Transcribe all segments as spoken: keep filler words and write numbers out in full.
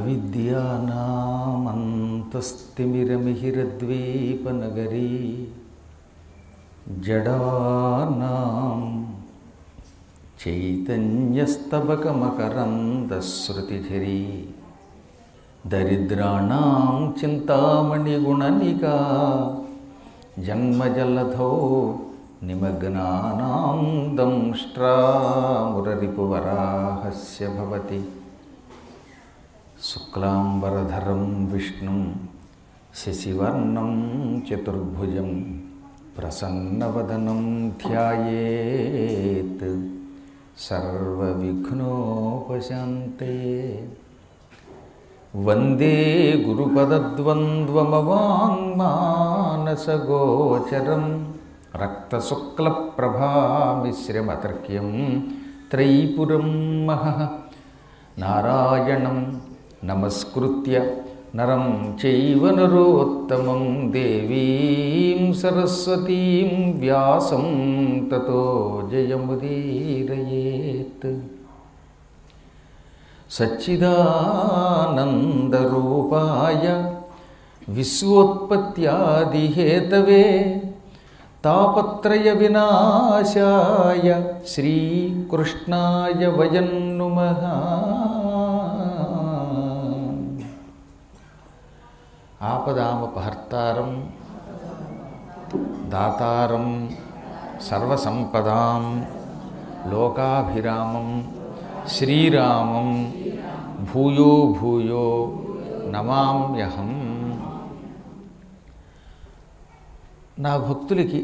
అవిద్యానామంతస్తిమిరమిహిరద్వీపనగరీ జడానాం చైతన్యస్తబకమకరందశ్రుతిఝరీ దరిద్రాణాం చింతామణిగుణనికా జన్మజలధో నిమగ్నానాం దంష్ట్రామురరిపువరాహస్య భవతి. శుక్లాంబరధరం విష్ణుం శశివర్ణం చతుర్భుజం ప్రసన్నవదనం ధ్యాయేత్ సర్వవిఘ్నోపశాంతయే. వందే గురుపదద్వంద్వమవాంగ్మానసగోచరం రక్తశుక్లప్రభామిశ్రమతర్క్యం త్రైపురం మహః. నారాయణం నమస్కృత్య నరం చైవ నరోత్తమం దేవీం సరస్వతీం వ్యాసం తతో జయముదీరయేత్. సచ్చిదానందరూపాయ విశ్వోత్పత్యాదిహేతవే తాపత్రయ వినాశాయ శ్రీకృష్ణాయ వయం నుమః. ఆపదామపహర్తారం దాతారం సర్వసంపదాం లోకాభిరామం శ్రీరామం భూయో భూయో నమామ్యహం. నా భక్తులకి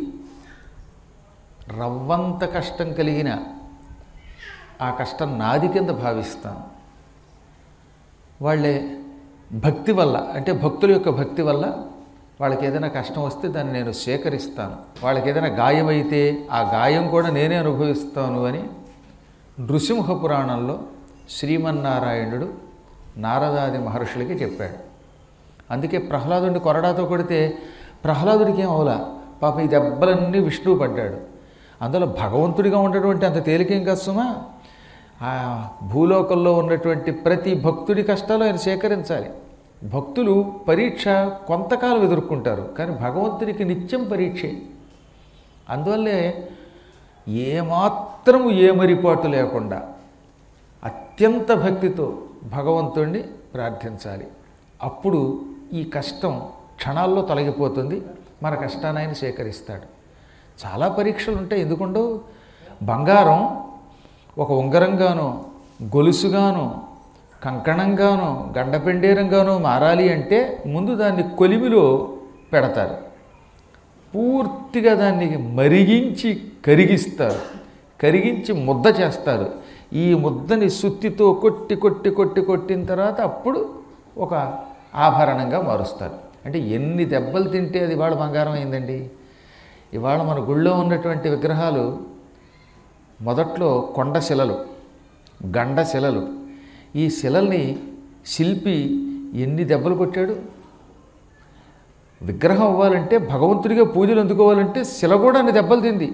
రవ్వంత కష్టం కలిగిన ఆ కష్టం నాది కింద భావిస్తాను. వాళ్ళే భక్తి వల్ల, అంటే భక్తుల యొక్క భక్తి వల్ల వాళ్ళకి ఏదైనా కష్టం వస్తే దాన్ని నేను స్వీకరిస్తాను. వాళ్ళకి ఏదైనా గాయమైతే ఆ గాయం కూడా నేనే అనుభవిస్తాను అని నృసింహ పురాణంలో శ్రీమన్నారాయణుడు నారదాది మహర్షులకి చెప్పాడు. అందుకే ప్రహ్లాదుడిని కొరడాతో కొడితే ప్రహ్లాదుడికి ఏం అవలా, పాప ఈ దెబ్బలన్నీ విష్ణువు పడ్డాడు. అందులో భగవంతుడిగా ఉన్నటువంటి అంత తేలికేం కష్టమా? ఆ భూలోకంలో ఉన్నటువంటి ప్రతి భక్తుడి కష్టాలు ఆయన సేకరించాలి. భక్తులు పరీక్ష కొంతకాలం ఎదుర్కొంటారు, కానీ భగవంతుడికి నిత్యం పరీక్షే. అందువల్లే ఏమాత్రము ఏమరిపాటు లేకుండా అత్యంత భక్తితో భగవంతుణ్ణి ప్రార్థించాలి. అప్పుడు ఈ కష్టం క్షణాల్లో తొలగిపోతుంది, మన కష్టాన్ని ఆయన స్వీకరిస్తాడు. చాలా పరీక్షలు ఉంటాయి, ఎందుకుండవు? బంగారం ఒక ఉంగరంగానో గొలుసుగానో కంకణంగానో గండపెండేరంగానో మారాలి అంటే ముందు దాన్ని కొలిమిలో పెడతారు, పూర్తిగా దాన్ని మరిగించి కరిగిస్తారు, కరిగించి ముద్ద చేస్తారు. ఈ ముద్దని సుత్తితో కొట్టి కొట్టి కొట్టి కొట్టిన తర్వాత అప్పుడు ఒక ఆభరణంగా మారుస్తారు. అంటే ఎన్ని దెబ్బలు తింటే అది ఇవాళ బంగారం అయిందండి. ఇవాళ మన గుళ్ళో ఉన్నటువంటి విగ్రహాలు మొదట్లో కొండ శిలలు, గండ శిలలు. ఈ శిలల్ని శిల్పి ఎన్ని దెబ్బలు కొట్టాడు. విగ్రహం అవ్వాలంటే, భగవంతుడిగా పూజలు అందుకోవాలంటే శిల కూడా అన్ని దెబ్బలు తింది.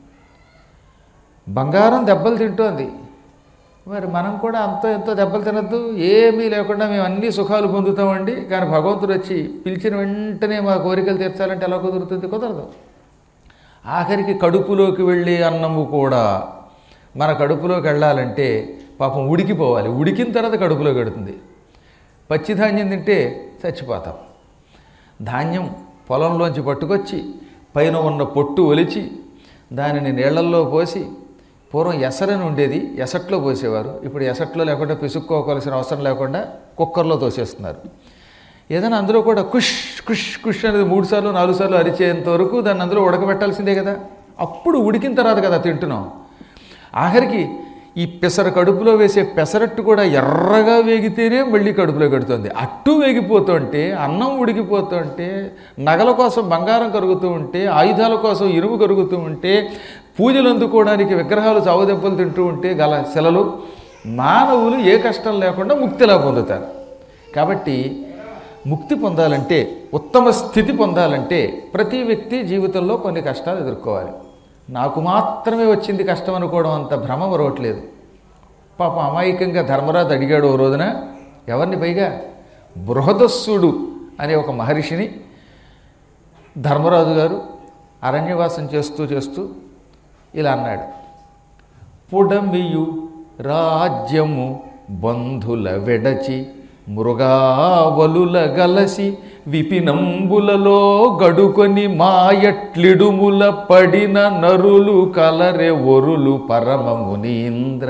బంగారం దెబ్బలు తింటోంది. మరి మనం కూడా అంతో ఎంతో దెబ్బలు తినద్దు. ఏమీ లేకుండా మేము అన్ని సుఖాలు పొందుతామండి, కానీ భగవంతుడు వచ్చి పిలిచిన వెంటనే మా కోరికలు తీర్చాలంటే ఎలా కుదురుతుంది? కుదరదు. ఆఖరికి కడుపులోకి వెళ్ళే అన్నము కూడా మన కడుపులోకి వెళ్ళాలంటే పాపం ఉడికిపోవాలి. ఉడికిన తర్వాత కడుపులోకి వెడుతుంది. పచ్చిధాన్యం తింటే చచ్చిపోతాం. ధాన్యం పొలంలోంచి పట్టుకొచ్చి పైన ఉన్న పొట్టు ఒలిచి దానిని నీళ్లల్లో పోసి, పూర్వం ఎసరని ఉండేది, ఎసట్లో పోసేవారు. ఇప్పుడు ఎసట్లో లేకుండా పిసుక్కోవాల్సిన అవసరం లేకుండా కుక్కర్లో తోసేస్తున్నారు. ఏదైనా అందులో కూడా కుష్ కుష్ కుష్ అనేది మూడు సార్లు నాలుగు సార్లు అరిచేంత వరకు దాన్ని అందులో ఉడకబెట్టాల్సిందే కదా. అప్పుడు ఉడికిన తర్వాత కదా తింటున్నాం. ఆఖరికి ఈ పెసర కడుపులో వేసే పెసరట్టు కూడా ఎర్రగా వేగితేనే మళ్ళీ కడుపులో కడుతుంది. అట్టు వేగిపోతుంటే, అన్నం ఉడికిపోతుంటే, నగల కోసం బంగారం కరుగుతూ ఉంటే, ఆయుధాల కోసం ఇనుము కరుగుతూ ఉంటే, పూజలు అందుకోవడానికి విగ్రహాలు చావుదెబ్బలు తింటూ ఉంటే గల శిలలు, మానవులు ఏ కష్టం లేకుండా ముక్తిలా పొందుతారు. కాబట్టి ముక్తి పొందాలంటే, ఉత్తమ స్థితి పొందాలంటే ప్రతి వ్యక్తి జీవితంలో కొన్ని కష్టాలు ఎదుర్కోవాలి. నాకు మాత్రమే వచ్చింది కష్టం అనుకోవడం అంత భ్రమ మరవట్లేదు. పాపం అమాయకంగా ధర్మరాజు అడిగాడు ఓ రోజున, ఎవరిని? పైగా బృహదస్సుడు అనే ఒక మహర్షిని ధర్మరాజు గారు అరణ్యవాసం చేస్తూ చేస్తూ ఇలా అన్నాడు. పుడమియు రాజ్యము బంధుల వెడచి మృగావలుల గలసి విపినంబులలో గడుకొని మాయట్లిడుముల పడిన నరులు కలరె ఒరులు పరమ మునీంద్ర.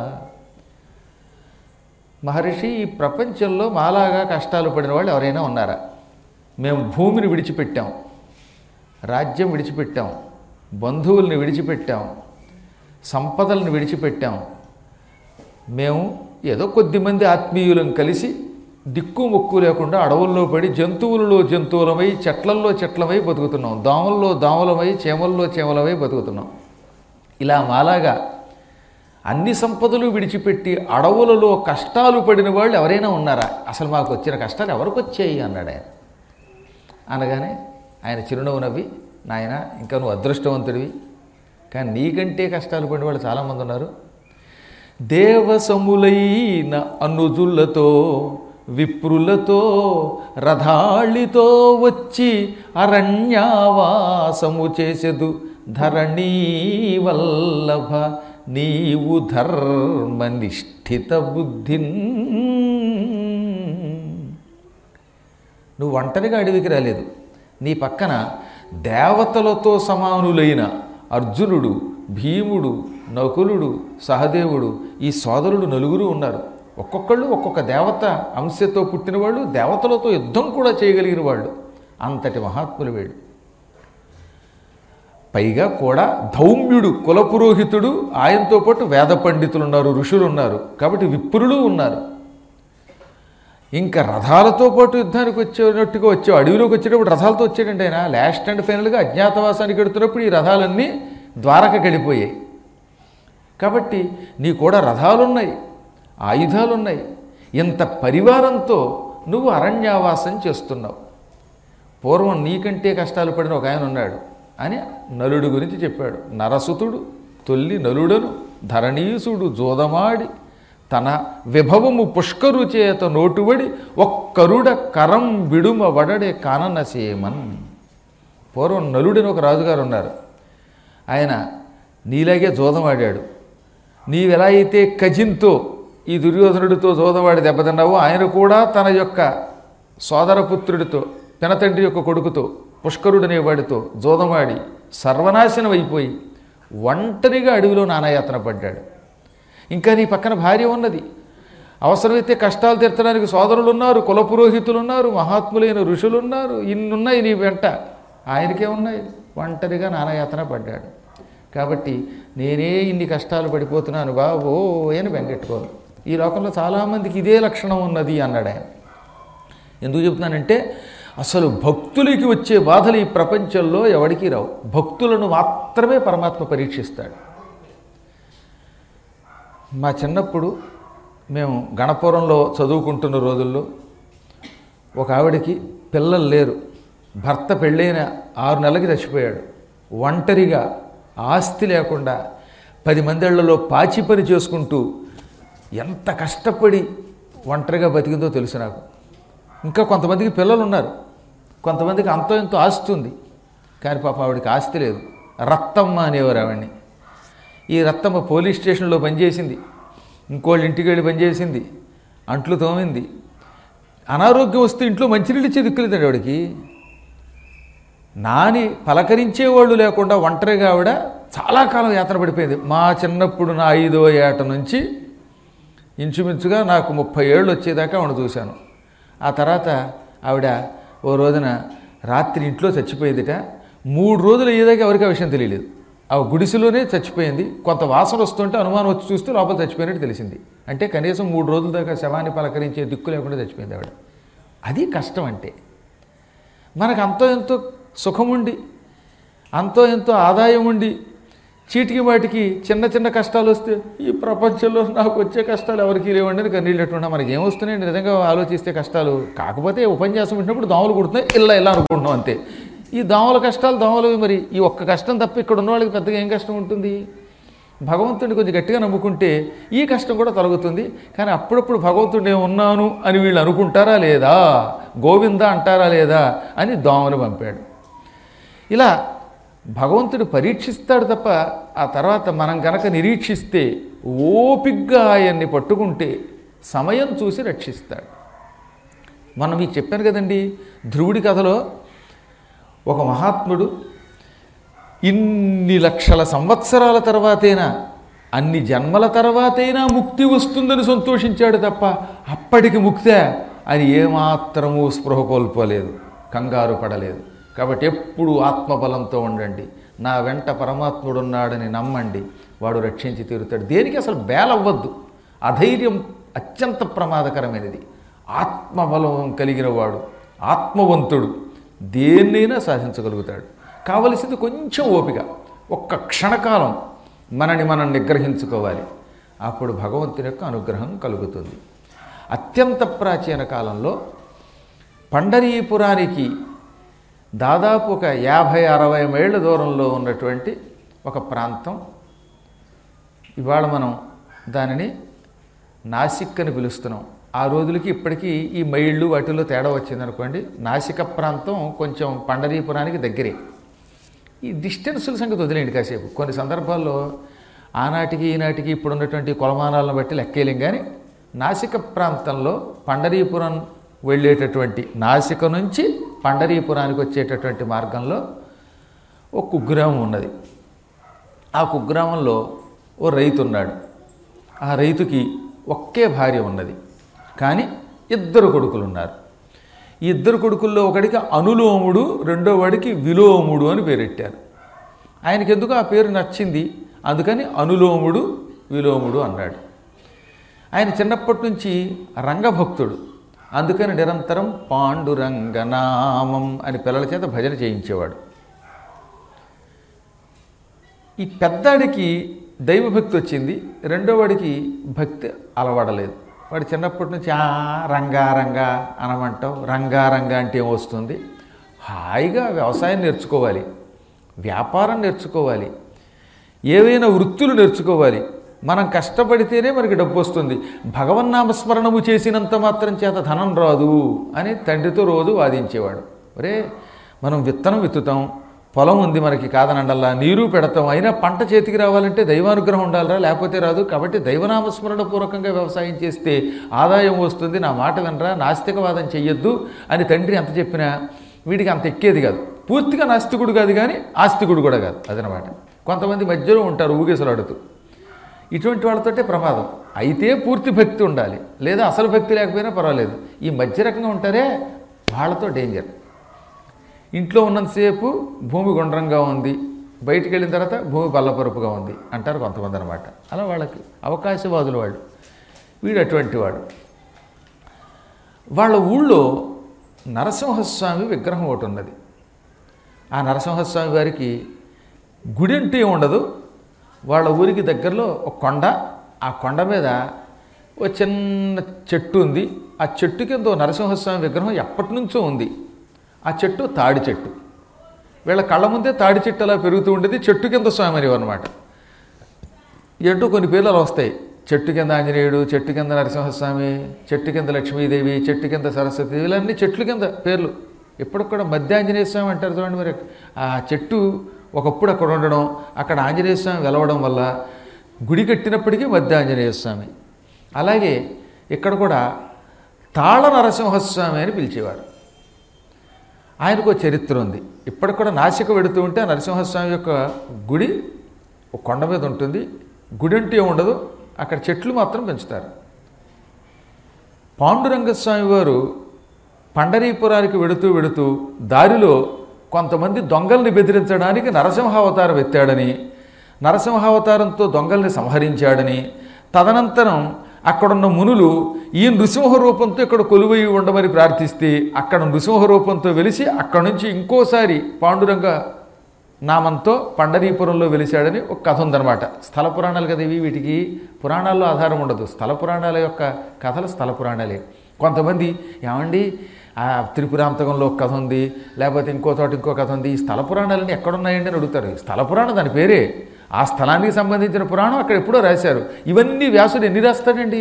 మహర్షి, ఈ ప్రపంచంలో మాలాగా కష్టాలు పడిన వాళ్ళు ఎవరైనా ఉన్నారా? మేము భూమిని విడిచిపెట్టాం, రాజ్యం విడిచిపెట్టాం, బంధువుల్ని విడిచిపెట్టాం, సంపదలను విడిచిపెట్టాం. మేము ఏదో కొద్దిమంది ఆత్మీయులను కలిసి దిక్కు మొక్కు లేకుండా అడవుల్లో పడి జంతువులలో జంతువులమై చెట్లల్లో చెట్లమై బతుకుతున్నాం, దోమల్లో దోమలమై చేమల్లో చేమలమై బతుకుతున్నాం. ఇలా మాలాగా అన్ని సంపదలు విడిచిపెట్టి అడవులలో కష్టాలు పడిన వాళ్ళు ఎవరైనా ఉన్నారా? అసలు మాకు వచ్చిన కష్టాలు ఎవరికి వచ్చాయి అన్నాడు ఆయన. అనగానే ఆయన చిరునవ్వు నవ్వి, నాయన ఇంకా నువ్వు అదృష్టవంతుడివి, కానీ నీకంటే కష్టాలు పడిన వాళ్ళు చాలామంది ఉన్నారు. దేవసములైన అనుజులతో విప్రులతో రథాళితో వచ్చి అరణ్యావాసము చేసెదు ధరణీ వల్లభ నీవు ధర్మనిష్ఠిత బుద్ధిన్. నువ్వు ఒంటరిగా అడవికి రాలేదు, నీ పక్కన దేవతలతో సమానులైన అర్జునుడు, భీముడు, నకులుడు, సహదేవుడు, ఈ సోదరుడు నలుగురు ఉన్నారు. ఒక్కొక్కళ్ళు ఒక్కొక్క దేవత అంశతో పుట్టినవాళ్ళు, దేవతలతో యుద్ధం కూడా చేయగలిగిన వాళ్ళు. అంతటి మహాత్ములు వీళ్ళు. పైగా కూడా ధౌమ్యుడు కులపురోహితుడు, ఆయనతో పాటు వేద పండితులు ఉన్నారు, ఋషులు ఉన్నారు, కాబట్టి విప్రులు ఉన్నారు. ఇంకా రథాలతో పాటు యుద్ధానికి వచ్చేటట్టుగా వచ్చే అడవిలోకి వచ్చేటప్పుడు రథాలతో వచ్చేటంటే ఆయన లాస్ట్ అండ్ ఫైనల్గా అజ్ఞాతవాసానికి వెడుతున్నప్పుడు ఈ రథాలన్నీ ద్వారకకి వెళ్ళిపోయాయి. కాబట్టి నీ కూడా రథాలున్నాయి, ఆయుధాలున్నాయి, ఇంత పరివారంతో నువ్వు అరణ్యావాసం చేస్తున్నావు. పూర్వం నీకంటే కష్టాలు పడిన ఒక ఆయన ఉన్నాడు అని నలుడు గురించి చెప్పాడు. నరసుతుడు తొల్లి నలుడను ధరణీసుడు జోదమాడి తన విభవము పుష్కరు చేత నోటుబడి ఒక్కరుడ కరం విడుమ వడడే కాననసేమన్. పూర్వం నలుడని ఒక రాజుగారు ఉన్నారు. ఆయన నీలాగే జోదమాడాడు. నీవెలా అయితే కజిన్తో ఈ దుర్యోధనుడితో జోదవాడి దెబ్బతిన్నావో, ఆయన కూడా తన యొక్క సోదరపుత్రుడితో పినతండ్రి యొక్క కొడుకుతో పుష్కరుడనే వాడితో జోదమాడి సర్వనాశనం అయిపోయి ఒంటరిగా అడవిలో నానాయాతన పడ్డాడు. ఇంకా నీ పక్కన భార్య ఉన్నది, అవసరమైతే కష్టాలు తీర్చడానికి సోదరులు ఉన్నారు, కులపురోహితులు ఉన్నారు, మహాత్ములైన ఋషులు ఉన్నారు, ఇన్నున్నాయి నీ వెంట. ఆయనకే ఉన్నాయి, ఒంటరిగా నానాయాతన పడ్డాడు. కాబట్టి నేనే ఇన్ని కష్టాలు పడిపోతున్నాను బాబో అని బెంగెట్టుకోను. ఈ లోకంలో చాలామందికి ఇదే లక్షణం ఉన్నది అన్నాడు ఆయన. ఎందుకు చెప్తున్నానంటే అసలు భక్తులకి వచ్చే బాధలు ఈ ప్రపంచంలో ఎవరికీ రావు. భక్తులను మాత్రమే పరమాత్మ పరీక్షిస్తాడు. మా చిన్నప్పుడు మేము గణపురంలో చదువుకుంటున్న రోజుల్లో ఒక ఆవిడకి పిల్లలు లేరు, భర్త పెళ్ళైన ఆరు నెలలకి చచ్చిపోయాడు. ఒంటరిగా ఆస్తి లేకుండా పది మందేళ్లలో పాచి పని చేసుకుంటూ ఎంత కష్టపడి ఒంటరిగా బతికిందో తెలుసు నాకు. ఇంకా కొంతమందికి పిల్లలు ఉన్నారు, కొంతమందికి అంతో ఎంతో ఆస్తి ఉంది, కానీ పాప ఆవిడికి ఆస్తి లేదు. రత్తమ్మ అనేవారు ఆవిడ్ని. ఈ రత్తమ్మ పోలీస్ స్టేషన్లో పనిచేసింది, ఇంకోళ్ళ ఇంటికి వెళ్ళి పనిచేసింది, అంట్లు తోమింది. అనారోగ్యం వస్తే ఇంట్లో మంచినీళ్ళు ఇచ్చే దిక్కులేదండి ఆవిడకి. నాని పలకరించేవాళ్ళు లేకుండా ఒంటరిగా ఆవిడ చాలా కాలం యాతన పడిపోయింది. మా చిన్నప్పుడు నా ఐదో ఏట నుంచి ఇంచుమించుగా నాకు ముప్పై ఏళ్ళు వచ్చేదాకా ఆవిడ చూశాను. ఆ తర్వాత ఆవిడ ఓ రోజున రాత్రి ఇంట్లో చచ్చిపోయిందిట. మూడు రోజులు అయ్యేదాకా ఎవరికి ఆ విషయం తెలియలేదు. ఆ గుడిసెలోనే చచ్చిపోయింది. కొంత వాసన వస్తుంటే అనుమానం వచ్చి చూస్తే లోపల చచ్చిపోయినట్టు తెలిసింది. అంటే కనీసం మూడు రోజుల దాకా శవాన్ని పలకరించే దిక్కు లేకుండా చచ్చిపోయింది ఆవిడ. అది కష్టం అంటే. మనకు అంతో ఎంతో సుఖముండి, అంతో ఎంతో ఆదాయం ఉండి, చీటికి వాటికి చిన్న చిన్న కష్టాలు వస్తే ఈ ప్రపంచంలో నాకు వచ్చే కష్టాలు ఎవరికి లేవండి అని కన్నీళ్ళు ఎట్టున్నా. మనకి ఏమొస్తున్నాయండి నిజంగా ఆలోచిస్తే కష్టాలు. కాకపోతే ఉపన్యాసం వింటున్నప్పుడు దోమలు కుడుతున్నాయి, ఇలా ఇలా అనుకుంటున్నాం అంతే. ఈ దోమల కష్టాలు దోమలు. మరి ఈ ఒక్క కష్టం తప్ప ఇక్కడ ఉన్న వాళ్ళకి పెద్దగా ఏం కష్టం ఉంటుంది? భగవంతుడిని కొంచెం గట్టిగా నమ్ముకుంటే ఈ కష్టం కూడా తొలగుతుంది. కానీ అప్పుడప్పుడు భగవంతుడు నేను ఉన్నాను అని వీళ్ళు అనుకుంటారా లేదా, గోవింద అంటారా లేదా అని దోమలు పంపాడు. ఇలా భగవంతుడు పరీక్షిస్తాడు తప్ప ఆ తర్వాత మనం కనుక నిరీక్షిస్తే ఓపిగ్గా ఆయన్ని పట్టుకుంటే సమయం చూసి రక్షిస్తాడు. మనం మీకు చెప్పాను కదండి, ధ్రువుడి కథలో ఒక మహాత్ముడు ఇన్ని లక్షల సంవత్సరాల తర్వాతైనా, అన్ని జన్మల తర్వాతైనా ముక్తి వస్తుందని సంతోషించాడు తప్ప అప్పటికి ముక్తే అని ఏమాత్రమూ స్పృహ కోల్పోలేదు, కంగారు పడలేదు. కాబట్టి ఎప్పుడు ఆత్మబలంతో ఉండండి, నా వెంట పరమాత్ముడు ఉన్నాడని నమ్మండి, వాడు రక్షించి తీరుతాడు. దేనికి అసలు బేలవ్వద్దు. అధైర్యం అత్యంత ప్రమాదకరమైనది. ఆత్మబలం కలిగిన వాడు, ఆత్మవంతుడు దేన్నైనా సాధించగలుగుతాడు. కావలసింది కొంచెం ఓపిక, ఒక్క క్షణకాలం మనని మనం నిగ్రహించుకోవాలి. అప్పుడు భగవంతుని యొక్క అనుగ్రహం కలుగుతుంది. అత్యంత ప్రాచీన కాలంలో పండరీపురానికి దాదాపు ఒక యాభై అరవై మైళ్ళ దూరంలో ఉన్నటువంటి ఒక ప్రాంతం, ఇవాళ మనం దానిని నాసిక్ అని పిలుస్తున్నాం. ఆ రోజులకి ఇప్పటికీ ఈ మైళ్ళు వాటిలో తేడా వచ్చిందనుకోండి. నాసిక ప్రాంతం కొంచెం పండరీపురానికి దగ్గరే. ఈ డిస్టెన్సుల సంగతి వదిలేండి కాసేపు. కొన్ని సందర్భాల్లో ఆనాటికి ఈనాటికి ఇప్పుడున్నటువంటి కొలమానాలను బట్టి లెక్కేయలేం. కానీ నాసిక ప్రాంతంలో పండరీపురం వెళ్ళేటటువంటి, నాసిక నుంచి పండరీపురానికి వచ్చేటటువంటి మార్గంలో ఒక కుగ్రామం ఉన్నది. ఆ కుగ్రామంలో ఓ రైతు ఉన్నాడు. ఆ రైతుకి ఒకే భార్య ఉన్నది, కానీ ఇద్దరు కొడుకులు ఉన్నారు. ఈ ఇద్దరు కొడుకుల్లో ఒకడికి అనులోముడు, రెండో వాడికి విలోముడు అని పేరెట్టారు. ఆయనకి ఎందుకు ఆ పేరు నచ్చింది, అందుకని అనులోముడు విలోముడు అన్నాడు. ఆయన చిన్నప్పటి నుంచి రంగభక్తుడు, అందుకని నిరంతరం పాండురంగనామం అని పిల్లల చేత భజన చేయించేవాడు. ఈ పెద్దాడికి దైవభక్తి వచ్చింది, రెండో వాడికి భక్తి అలవాడలేదు. వాడు చిన్నప్పటి నుంచి ఆ రంగా రంగా అనమంటాం, రంగా రంగా అంటే ఏమొస్తుంది, హాయిగా వ్యవసాయం నేర్చుకోవాలి, వ్యాపారం నేర్చుకోవాలి, ఏవైనా వృత్తులు నేర్చుకోవాలి. మనం కష్టపడితేనే మనకి డబ్బు వస్తుంది, భగవన్నామస్మరణము చేసినంత మాత్రం చేత ధనం రాదు అని తండ్రితో రోజు వాదించేవాడు. ఒరే, మనం విత్తనం విత్తుతాం, పొలం ఉంది మనకి కాదనండల్లా, నీరు పెడతాం, అయినా పంట చేతికి రావాలంటే దైవానుగ్రహం ఉండాలరా, లేకపోతే రాదు. కాబట్టి దైవనామస్మరణ పూర్వకంగా వ్యవసాయం చేస్తే ఆదాయం వస్తుంది, నా మాట వినరా, నాస్తికవాదం చెయ్యొద్దు అని తండ్రి ఎంత చెప్పినా వీడికి అంత ఎక్కేది కాదు. పూర్తిగా నాస్తికుడు కాదు, కానీ ఆస్తికుడు కూడా కాదు. అదనమాట. కొంతమంది మధ్యలో ఉంటారు ఊగేసలాడుతూ. ఇటువంటి వాళ్ళతోటే ప్రమాదం. అయితే పూర్తి భక్తి ఉండాలి, లేదా అసలు భక్తి లేకపోయినా పర్వాలేదు. ఈ మధ్య రకంగా ఉంటారే వాళ్ళతో డేంజర్. ఇంట్లో ఉన్నంతసేపు భూమి గుండ్రంగా ఉంది, బయటికి వెళ్ళిన తర్వాత భూమి బల్లపరుపుగా ఉంది అంటారు కొంతమంది అనమాట. అలా వాళ్ళకి అవకాశవాదులు వాళ్ళు. వీడు అటువంటి వాడు. వాళ్ళ ఊళ్ళో నరసింహస్వామి విగ్రహం ఒకటి ఉన్నది. ఆ నరసింహస్వామి వారికి గుడి అంటూ ఉండదు. వాళ్ళ ఊరికి దగ్గరలో ఒక కొండ, ఆ కొండ మీద ఒక చిన్న చెట్టు ఉంది. ఆ చెట్టు కింద నరసింహస్వామి విగ్రహం ఎప్పటి నుంచో ఉంది. ఆ చెట్టు తాడి చెట్టు. వీళ్ళ కళ్ళ ముందే తాడి చెట్టు అలా పెరుగుతూ ఉండేది. చెట్టు కింద స్వామి అనేవి అనమాట. ఏంటో కొన్ని పేర్లు అలా వస్తాయి. చెట్టు కింద ఆంజనేయుడు, చెట్టు కింద నరసింహస్వామి, చెట్టు కింద లక్ష్మీదేవి, చెట్టు కింద సరస్వతి, ఇవన్నీ చెట్లు కింద పేర్లు. ఇప్పటికి కూడా మధ్య ఆంజనేయ స్వామి అంటారు చూడండి. మరి ఆ చెట్టు ఒకప్పుడు అక్కడ ఉండడం, అక్కడ ఆంజనేయ స్వామి వెలవడం వల్ల గుడి కట్టినప్పటికీ మధ్య ఆంజనేయ స్వామి. అలాగే ఇక్కడ కూడా తాళ నరసింహస్వామి అని పిలిచేవారు. ఆయనకు చరిత్ర ఉంది. ఇప్పటికి కూడా నాసిక వెడుతూ ఉంటే నరసింహస్వామి యొక్క గుడి ఒక కొండ మీద ఉంటుంది. గుడి అంటే ఉండదు, అక్కడ చెట్లు మాత్రం పెంచుతారు. పాండురంగస్వామి వారు పండరీపురానికి వెడుతూ వెడుతూ దారిలో కొంతమంది దొంగల్ని బెదిరించడానికి నరసింహావతారం ఎత్తాడని, నరసింహావతారంతో దొంగల్ని సంహరించాడని, తదనంతరం అక్కడున్న మునులు ఈ నృసింహ రూపంతో ఇక్కడ కొలువై ఉండమని ప్రార్థిస్తే అక్కడ నృసింహ రూపంతో వెలిసి అక్కడి నుంచి ఇంకోసారి పాండురంగ నామంతో పండరీపురంలో వెలిశాడని ఒక కథ ఉందన్నమాట. స్థల పురాణాలు కదా ఇవి. వీటికి పురాణాల్లో ఆధారం ఉండదు. స్థల పురాణాల యొక్క కథలు స్థల పురాణాలే. కొంతమంది ఏమండి ఆ త్రిపురాంతకంలో ఒక కథ ఉంది, లేకపోతే ఇంకో చోట ఇంకో కథ ఉంది, ఈ స్థల పురాణాలన్నీ ఎక్కడున్నాయండి అని అడుగుతారు. స్థల పురాణం దాని పేరే. ఆ స్థలానికి సంబంధించిన పురాణం అక్కడ ఎప్పుడో రాశారు. ఇవన్నీ వ్యాసుడు ఎన్ని రాస్తాడండి?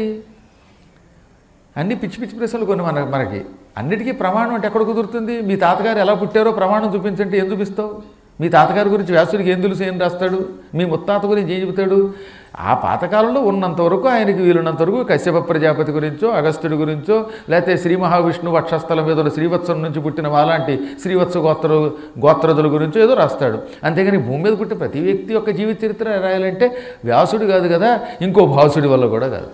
అన్ని పిచ్చి పిచ్చి ప్రశ్నలు కొన్ని మన మనకి అన్నిటికీ ప్రమాణం అంటే ఎక్కడ కుదురుతుంది? మీ తాతగారు ఎలా పుట్టారో ప్రమాణం చూపించంటే ఏం చూపిస్తావు? మీ తాతగారి గురించి వ్యాసుడికి ఏం తెలుసు, ఏం రాస్తాడు? మీ ముత్తాత గురించి ఏం చెబుతాడు? ఆ పాతకాలంలో ఉన్నంతవరకు ఆయనకి వీలున్నంతవరకు కశ్యప ప్రజాపతి గురించో, అగస్త్యుడి గురించో, లేకపోతే శ్రీ మహావిష్ణువు వక్షస్థలం మీద శ్రీవత్సం నుంచి పుట్టిన అలాంటి శ్రీవత్స గోత్ర గోత్రదుల గురించో ఏదో రాస్తాడు. అంతేగాని భూమి మీద పుట్టిన ప్రతి వ్యక్తి యొక్క జీవిత చరిత్ర రాయాలంటే వ్యాసుడు కాదు కదా, ఇంకో భాసుడి వల్ల కూడా కాదు.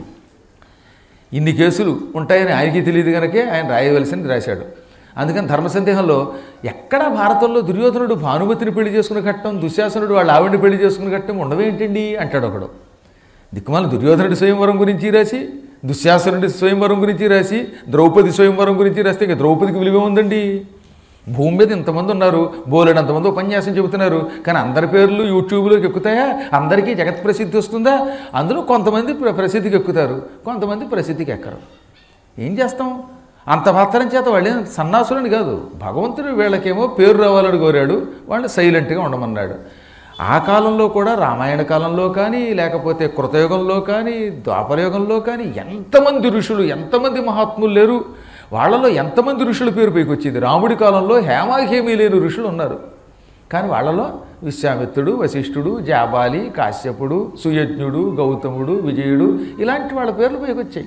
ఇన్ని కేసులు ఉంటాయని ఆయనకి తెలియదు కనుకే ఆయన రాయవలసింది రాశాడు. అందుకని ధర్మసందేహంలో ఎక్కడా భారతంలో దుర్యోధనుడు భానుమతిని పెళ్లి చేసుకుని కట్టడం, దుశ్శాసనుడు వాళ్ళ ఆవిడిని పెళ్లి చేసుకుని కట్టడం ఉండవేంటండి అంటాడు ఒకడు. దిక్కుమాల దుర్యోధనుడి స్వయంవరం గురించి రాసి, దుశ్శాసనుడి స్వయంవరం గురించి రాసి, ద్రౌపది స్వయంవరం గురించి రాస్తే ఇక ద్రౌపదికి విలువ ఉందండి. భూమి మీద ఇంతమంది ఉన్నారు, బోలెడు అంతమంది ఉపన్యాసం చెబుతున్నారు, కానీ అందరి పేర్లు యూట్యూబ్లోకి ఎక్కుతాయా? అందరికీ జగత్ ప్రసిద్ధి వస్తుందా? అందులో కొంతమంది ప్ర ప్రసిద్ధికి ఎక్కుతారు, కొంతమంది ప్రసిద్ధికి ఎక్కరు. ఏం చేస్తాం? అంత మాత్రం చేత వాళ్ళే సన్నాసులని కాదు. భగవంతుడు వీళ్ళకేమో పేరు రావాలని కోరాడు, వాళ్ళు సైలెంట్గా ఉండమన్నాడు. ఆ కాలంలో కూడా రామాయణ కాలంలో కానీ, లేకపోతే కృతయుగంలో కానీ, ద్వాపరయుగంలో కానీ ఎంతమంది ఋషులు, ఎంతమంది మహాత్ములు లేరు? వాళ్ళలో ఎంతమంది ఋషుల పేరు పైకి వచ్చింది? రాముడి కాలంలో హేమాహేమీ లేని ఋషులు ఉన్నారు, కానీ వాళ్ళలో విశ్వామిత్రుడు, వశిష్ఠుడు, జాబాలి, కాశ్యపుడు, సుయజ్ఞుడు, గౌతముడు, విజయుడు ఇలాంటి వాళ్ళ పేర్లు పైకి వచ్చాయి.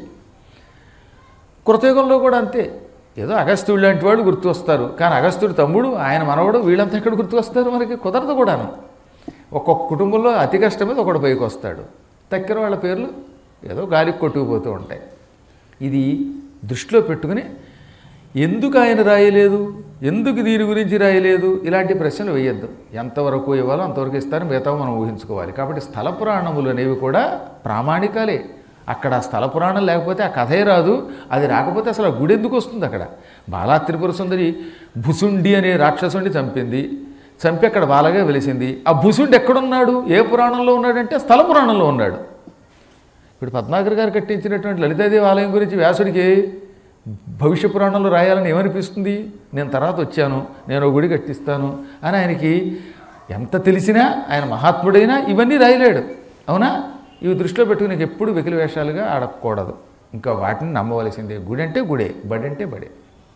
కృతయుగంలో కూడా అంతే. ఏదో అగస్త్యుడు లాంటి వాళ్ళు గుర్తు వస్తారు, కానీ అగస్త్యుడు తమ్ముడు, ఆయన మనవడు, వీళ్ళంతా ఎక్కడ గుర్తు వస్తారు? మనకి కుదరదు కూడాను. ఒక్కొక్క కుటుంబంలో అతి కష్టం మీద ఒకడు పైకి వస్తాడు. తక్కిన వాళ్ళ పేర్లు ఏదో గాలికి కొట్టుకుపోతూ ఉంటాయి. ఇది దృష్టిలో పెట్టుకుని ఎందుకు ఆయన రాయలేదు, ఎందుకు దీని గురించి రాయలేదు, ఇలాంటి ప్రశ్నలు వేయద్దు. ఎంతవరకు ఇవ్వాలో అంతవరకు ఇస్తారు, మిగతా మనం ఊహించుకోవాలి. కాబట్టి స్థల పురాణములు అనేవి కూడా ప్రామాణికాలే. అక్కడ స్థల పురాణం లేకపోతే ఆ కథే రాదు. అది రాకపోతే అసలు ఆ గుడి ఎందుకు వస్తుంది? అక్కడ బాలా త్రిపుర సుందరి భుసుండి అనే రాక్షసుడిని చంపింది, చంపి అక్కడ బాలగా వెలిసింది. ఆ భుసుండి ఎక్కడున్నాడు, ఏ పురాణంలో ఉన్నాడంటే స్థల పురాణంలో ఉన్నాడు. ఇప్పుడు పద్మాకర్ గారు కట్టించినటువంటి లలితాదేవి ఆలయం గురించి వ్యాసుడికి భవిష్య పురాణంలో రాయాలని ఏమనిపిస్తుంది? నేను తర్వాత వచ్చాను, నేను గుడి కట్టిస్తాను అని ఆయనకి ఎంత తెలిసినా, ఆయన మహాత్ముడైనా ఇవన్నీ రాయలేడు. అవునా? ఇవి దృష్టిలో పెట్టుకుని నీకు ఎప్పుడు వెకిలి వేషాలుగా ఆడకూడదు. ఇంకా వాటిని నమ్మవలసిందే. గుడి అంటే గుడే, బడి అంటే బడే.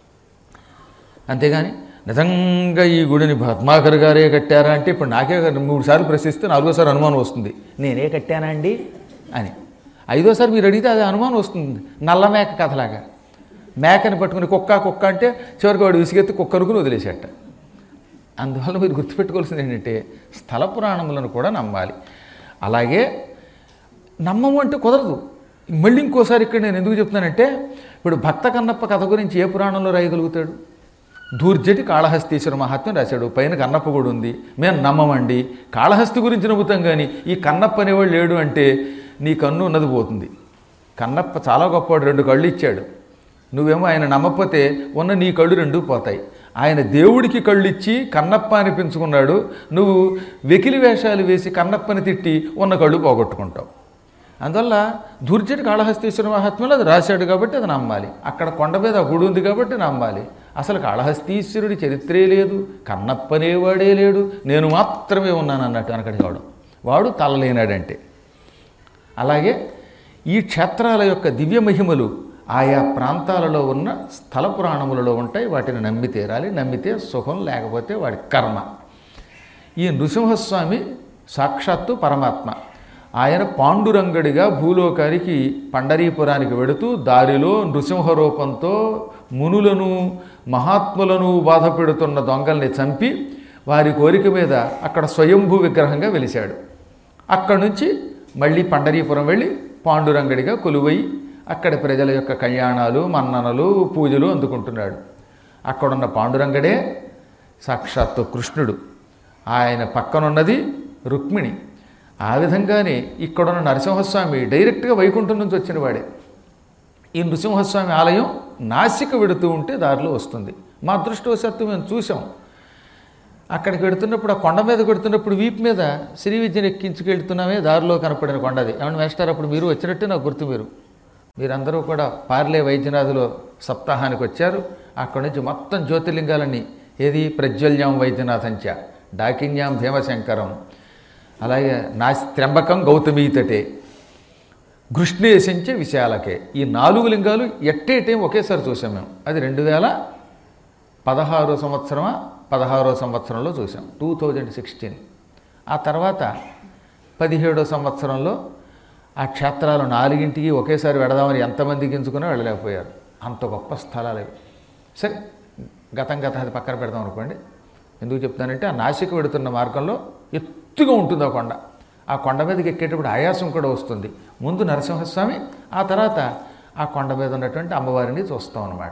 అంతేగాని నిజంగా ఈ గుడిని పద్మాకర్ గారే కట్టారా అంటే ఇప్పుడు నాకే మూడు సార్లు ప్రశ్నిస్తే నాలుగోసారి అనుమానం వస్తుంది, నేనే కట్టానా అండి అని. ఐదోసారి మీరు అడిగితే అది అనుమానం వస్తుంది. నల్ల మేక కథలాగా మేకని పట్టుకుని కుక్క కుక్క అంటే చివరికి వాడు విసిగెత్తి కుక్క అనుకుని వదిలేసేట. అందువల్ల మీరు గుర్తుపెట్టుకోవాల్సింది ఏంటంటే స్థల పురాణములను కూడా నమ్మాలి. అలాగే నమ్మము అంటే కుదరదు. మళ్ళీ ఇంకోసారి ఇక్కడ నేను ఎందుకు చెప్తున్నానంటే, ఇప్పుడు భక్త కన్నప్ప కథ గురించి ఏ పురాణంలో రాయగలుగుతాడు? దూర్జటి కాళహస్తీశ్వర మహాత్మ్యం రాశాడు, పైన కన్నప్ప కూడా ఉంది. మేము నమ్మమండి, కాళహస్తి గురించి నమ్ముతాం, కానీ ఈ కన్నప్ప అనేవాడు లేడు అంటే నీ కన్ను ఉన్నది పోతుంది. కన్నప్ప చాలా గొప్పవాడు, రెండు కళ్ళు ఇచ్చాడు. నువ్వేమో ఆయన నమ్మకపోతే ఉన్న నీ కళ్ళు రెండు పోతాయి. ఆయన దేవుడికి కళ్ళు ఇచ్చి కన్నప్ప అనిపించుకున్నాడు, నువ్వు వెకిలి వేషాలు వేసి కన్నప్పని తిట్టి ఉన్న కళ్ళు పోగొట్టుకుంటావు. అందువల్ల దూర్జటి కాళహస్తీశ్వర మహాత్మ్యంలో అది రాశాడు కాబట్టి అది నమ్మాలి. అక్కడ కొండ మీద ఆ గుడి ఉంది కాబట్టి నమ్మాలి. అసలు కాళహస్తీశ్వరుడి చరిత్రే లేదు, కన్నప్పనేవాడే లేడు, నేను మాత్రమే ఉన్నాను అన్నట్టు అనకడి కావడం, వాడు తలలేనాడంటే. అలాగే ఈ క్షేత్రాల యొక్క దివ్య మహిమలు ఆయా ప్రాంతాలలో ఉన్న స్థల పురాణములలో ఉంటాయి. వాటిని నమ్మి తీరాలి. నమ్మితే సుఖం, లేకపోతే వాడి కర్మ. ఈ నృసింహస్వామి సాక్షాత్తు పరమాత్మ. ఆయన పాండురంగడిగా భూలోకానికి పండరీపురానికి వెడుతూ దారిలో నృసింహ రూపంతో మునులను మహాత్ములను బాధ పెడుతున్న దొంగల్ని చంపి వారి కోరిక మీద అక్కడ స్వయంభూ విగ్రహంగా వెలిశాడు. అక్కడి నుంచి మళ్ళీ పండరీపురం వెళ్ళి పాండురంగడిగా కొలువై అక్కడి ప్రజల యొక్క కళ్యాణాలు, మన్ననలు, పూజలు అందుకుంటున్నాడు. అక్కడున్న పాండురంగడే సాక్షాత్తు కృష్ణుడు, ఆయన పక్కనున్నది రుక్మిణి. ఆ విధంగానే ఇక్కడున్న నరసింహస్వామి డైరెక్ట్గా వైకుంఠం నుంచి వచ్చిన వాడే. ఈ నృసింహస్వామి ఆలయం నాసిక వెడుతూ ఉంటే దారిలో వస్తుంది. మా అదృష్టవశాత్తు మేము చూసాం. అక్కడికి వెడుతున్నప్పుడు, ఆ కొండ మీద పెడుతున్నప్పుడు వీపు మీద శ్రీ విద్యను ఎక్కించుకెళ్తున్నామే, దారిలో కనపడిన కొండది. ఏమన్నా వేస్తారు? అప్పుడు మీరు వచ్చినట్టే నాకు గుర్తు. మీరు మీరందరూ కూడా పార్లే వైద్యనాథులో సప్తాహానికి వచ్చారు. అక్కడి నుంచి మొత్తం జ్యోతిర్లింగాలన్నీ, ఏది ప్రజ్వల్యాం వైద్యనాథంచ, డాకిన్యాం భీమశంకరం, అలాగే నా త్ర్యంబకం గౌతమీతటే గృష్ణేశంచ విశాలకే ఈ నాలుగు లింగాలు ఎట్టేటేం ఒకేసారి చూసాం మేము. అది రెండు వేల పదహారో సంవత్సరమా పదహారో సంవత్సరంలో చూసాం, టూ థౌజండ్ సిక్స్టీన్. ఆ తర్వాత పదిహేడో సంవత్సరంలో ఆ క్షేత్రాలు నాలుగింటికి ఒకేసారి వెడదామని ఎంతమంది గించుకున్నా వెళ్ళలేకపోయారు. అంత గొప్ప స్థలాలు అవి. సరే, గతం గత అది పక్కన పెడదాం అనుకోండి. ఎందుకు చెప్తానంటే ఆ నాసిక్ వెడుతున్న మార్గంలో ఎత్తుగా ఉంటుంది ఆ కొండ. ఆ కొండ మీదకి ఎక్కేటప్పుడు ఆయాసం కూడా వస్తుంది. ముందు నరసింహస్వామి, ఆ తర్వాత ఆ కొండ మీద ఉన్నటువంటి అమ్మవారిని చూస్తాం అన్నమాట.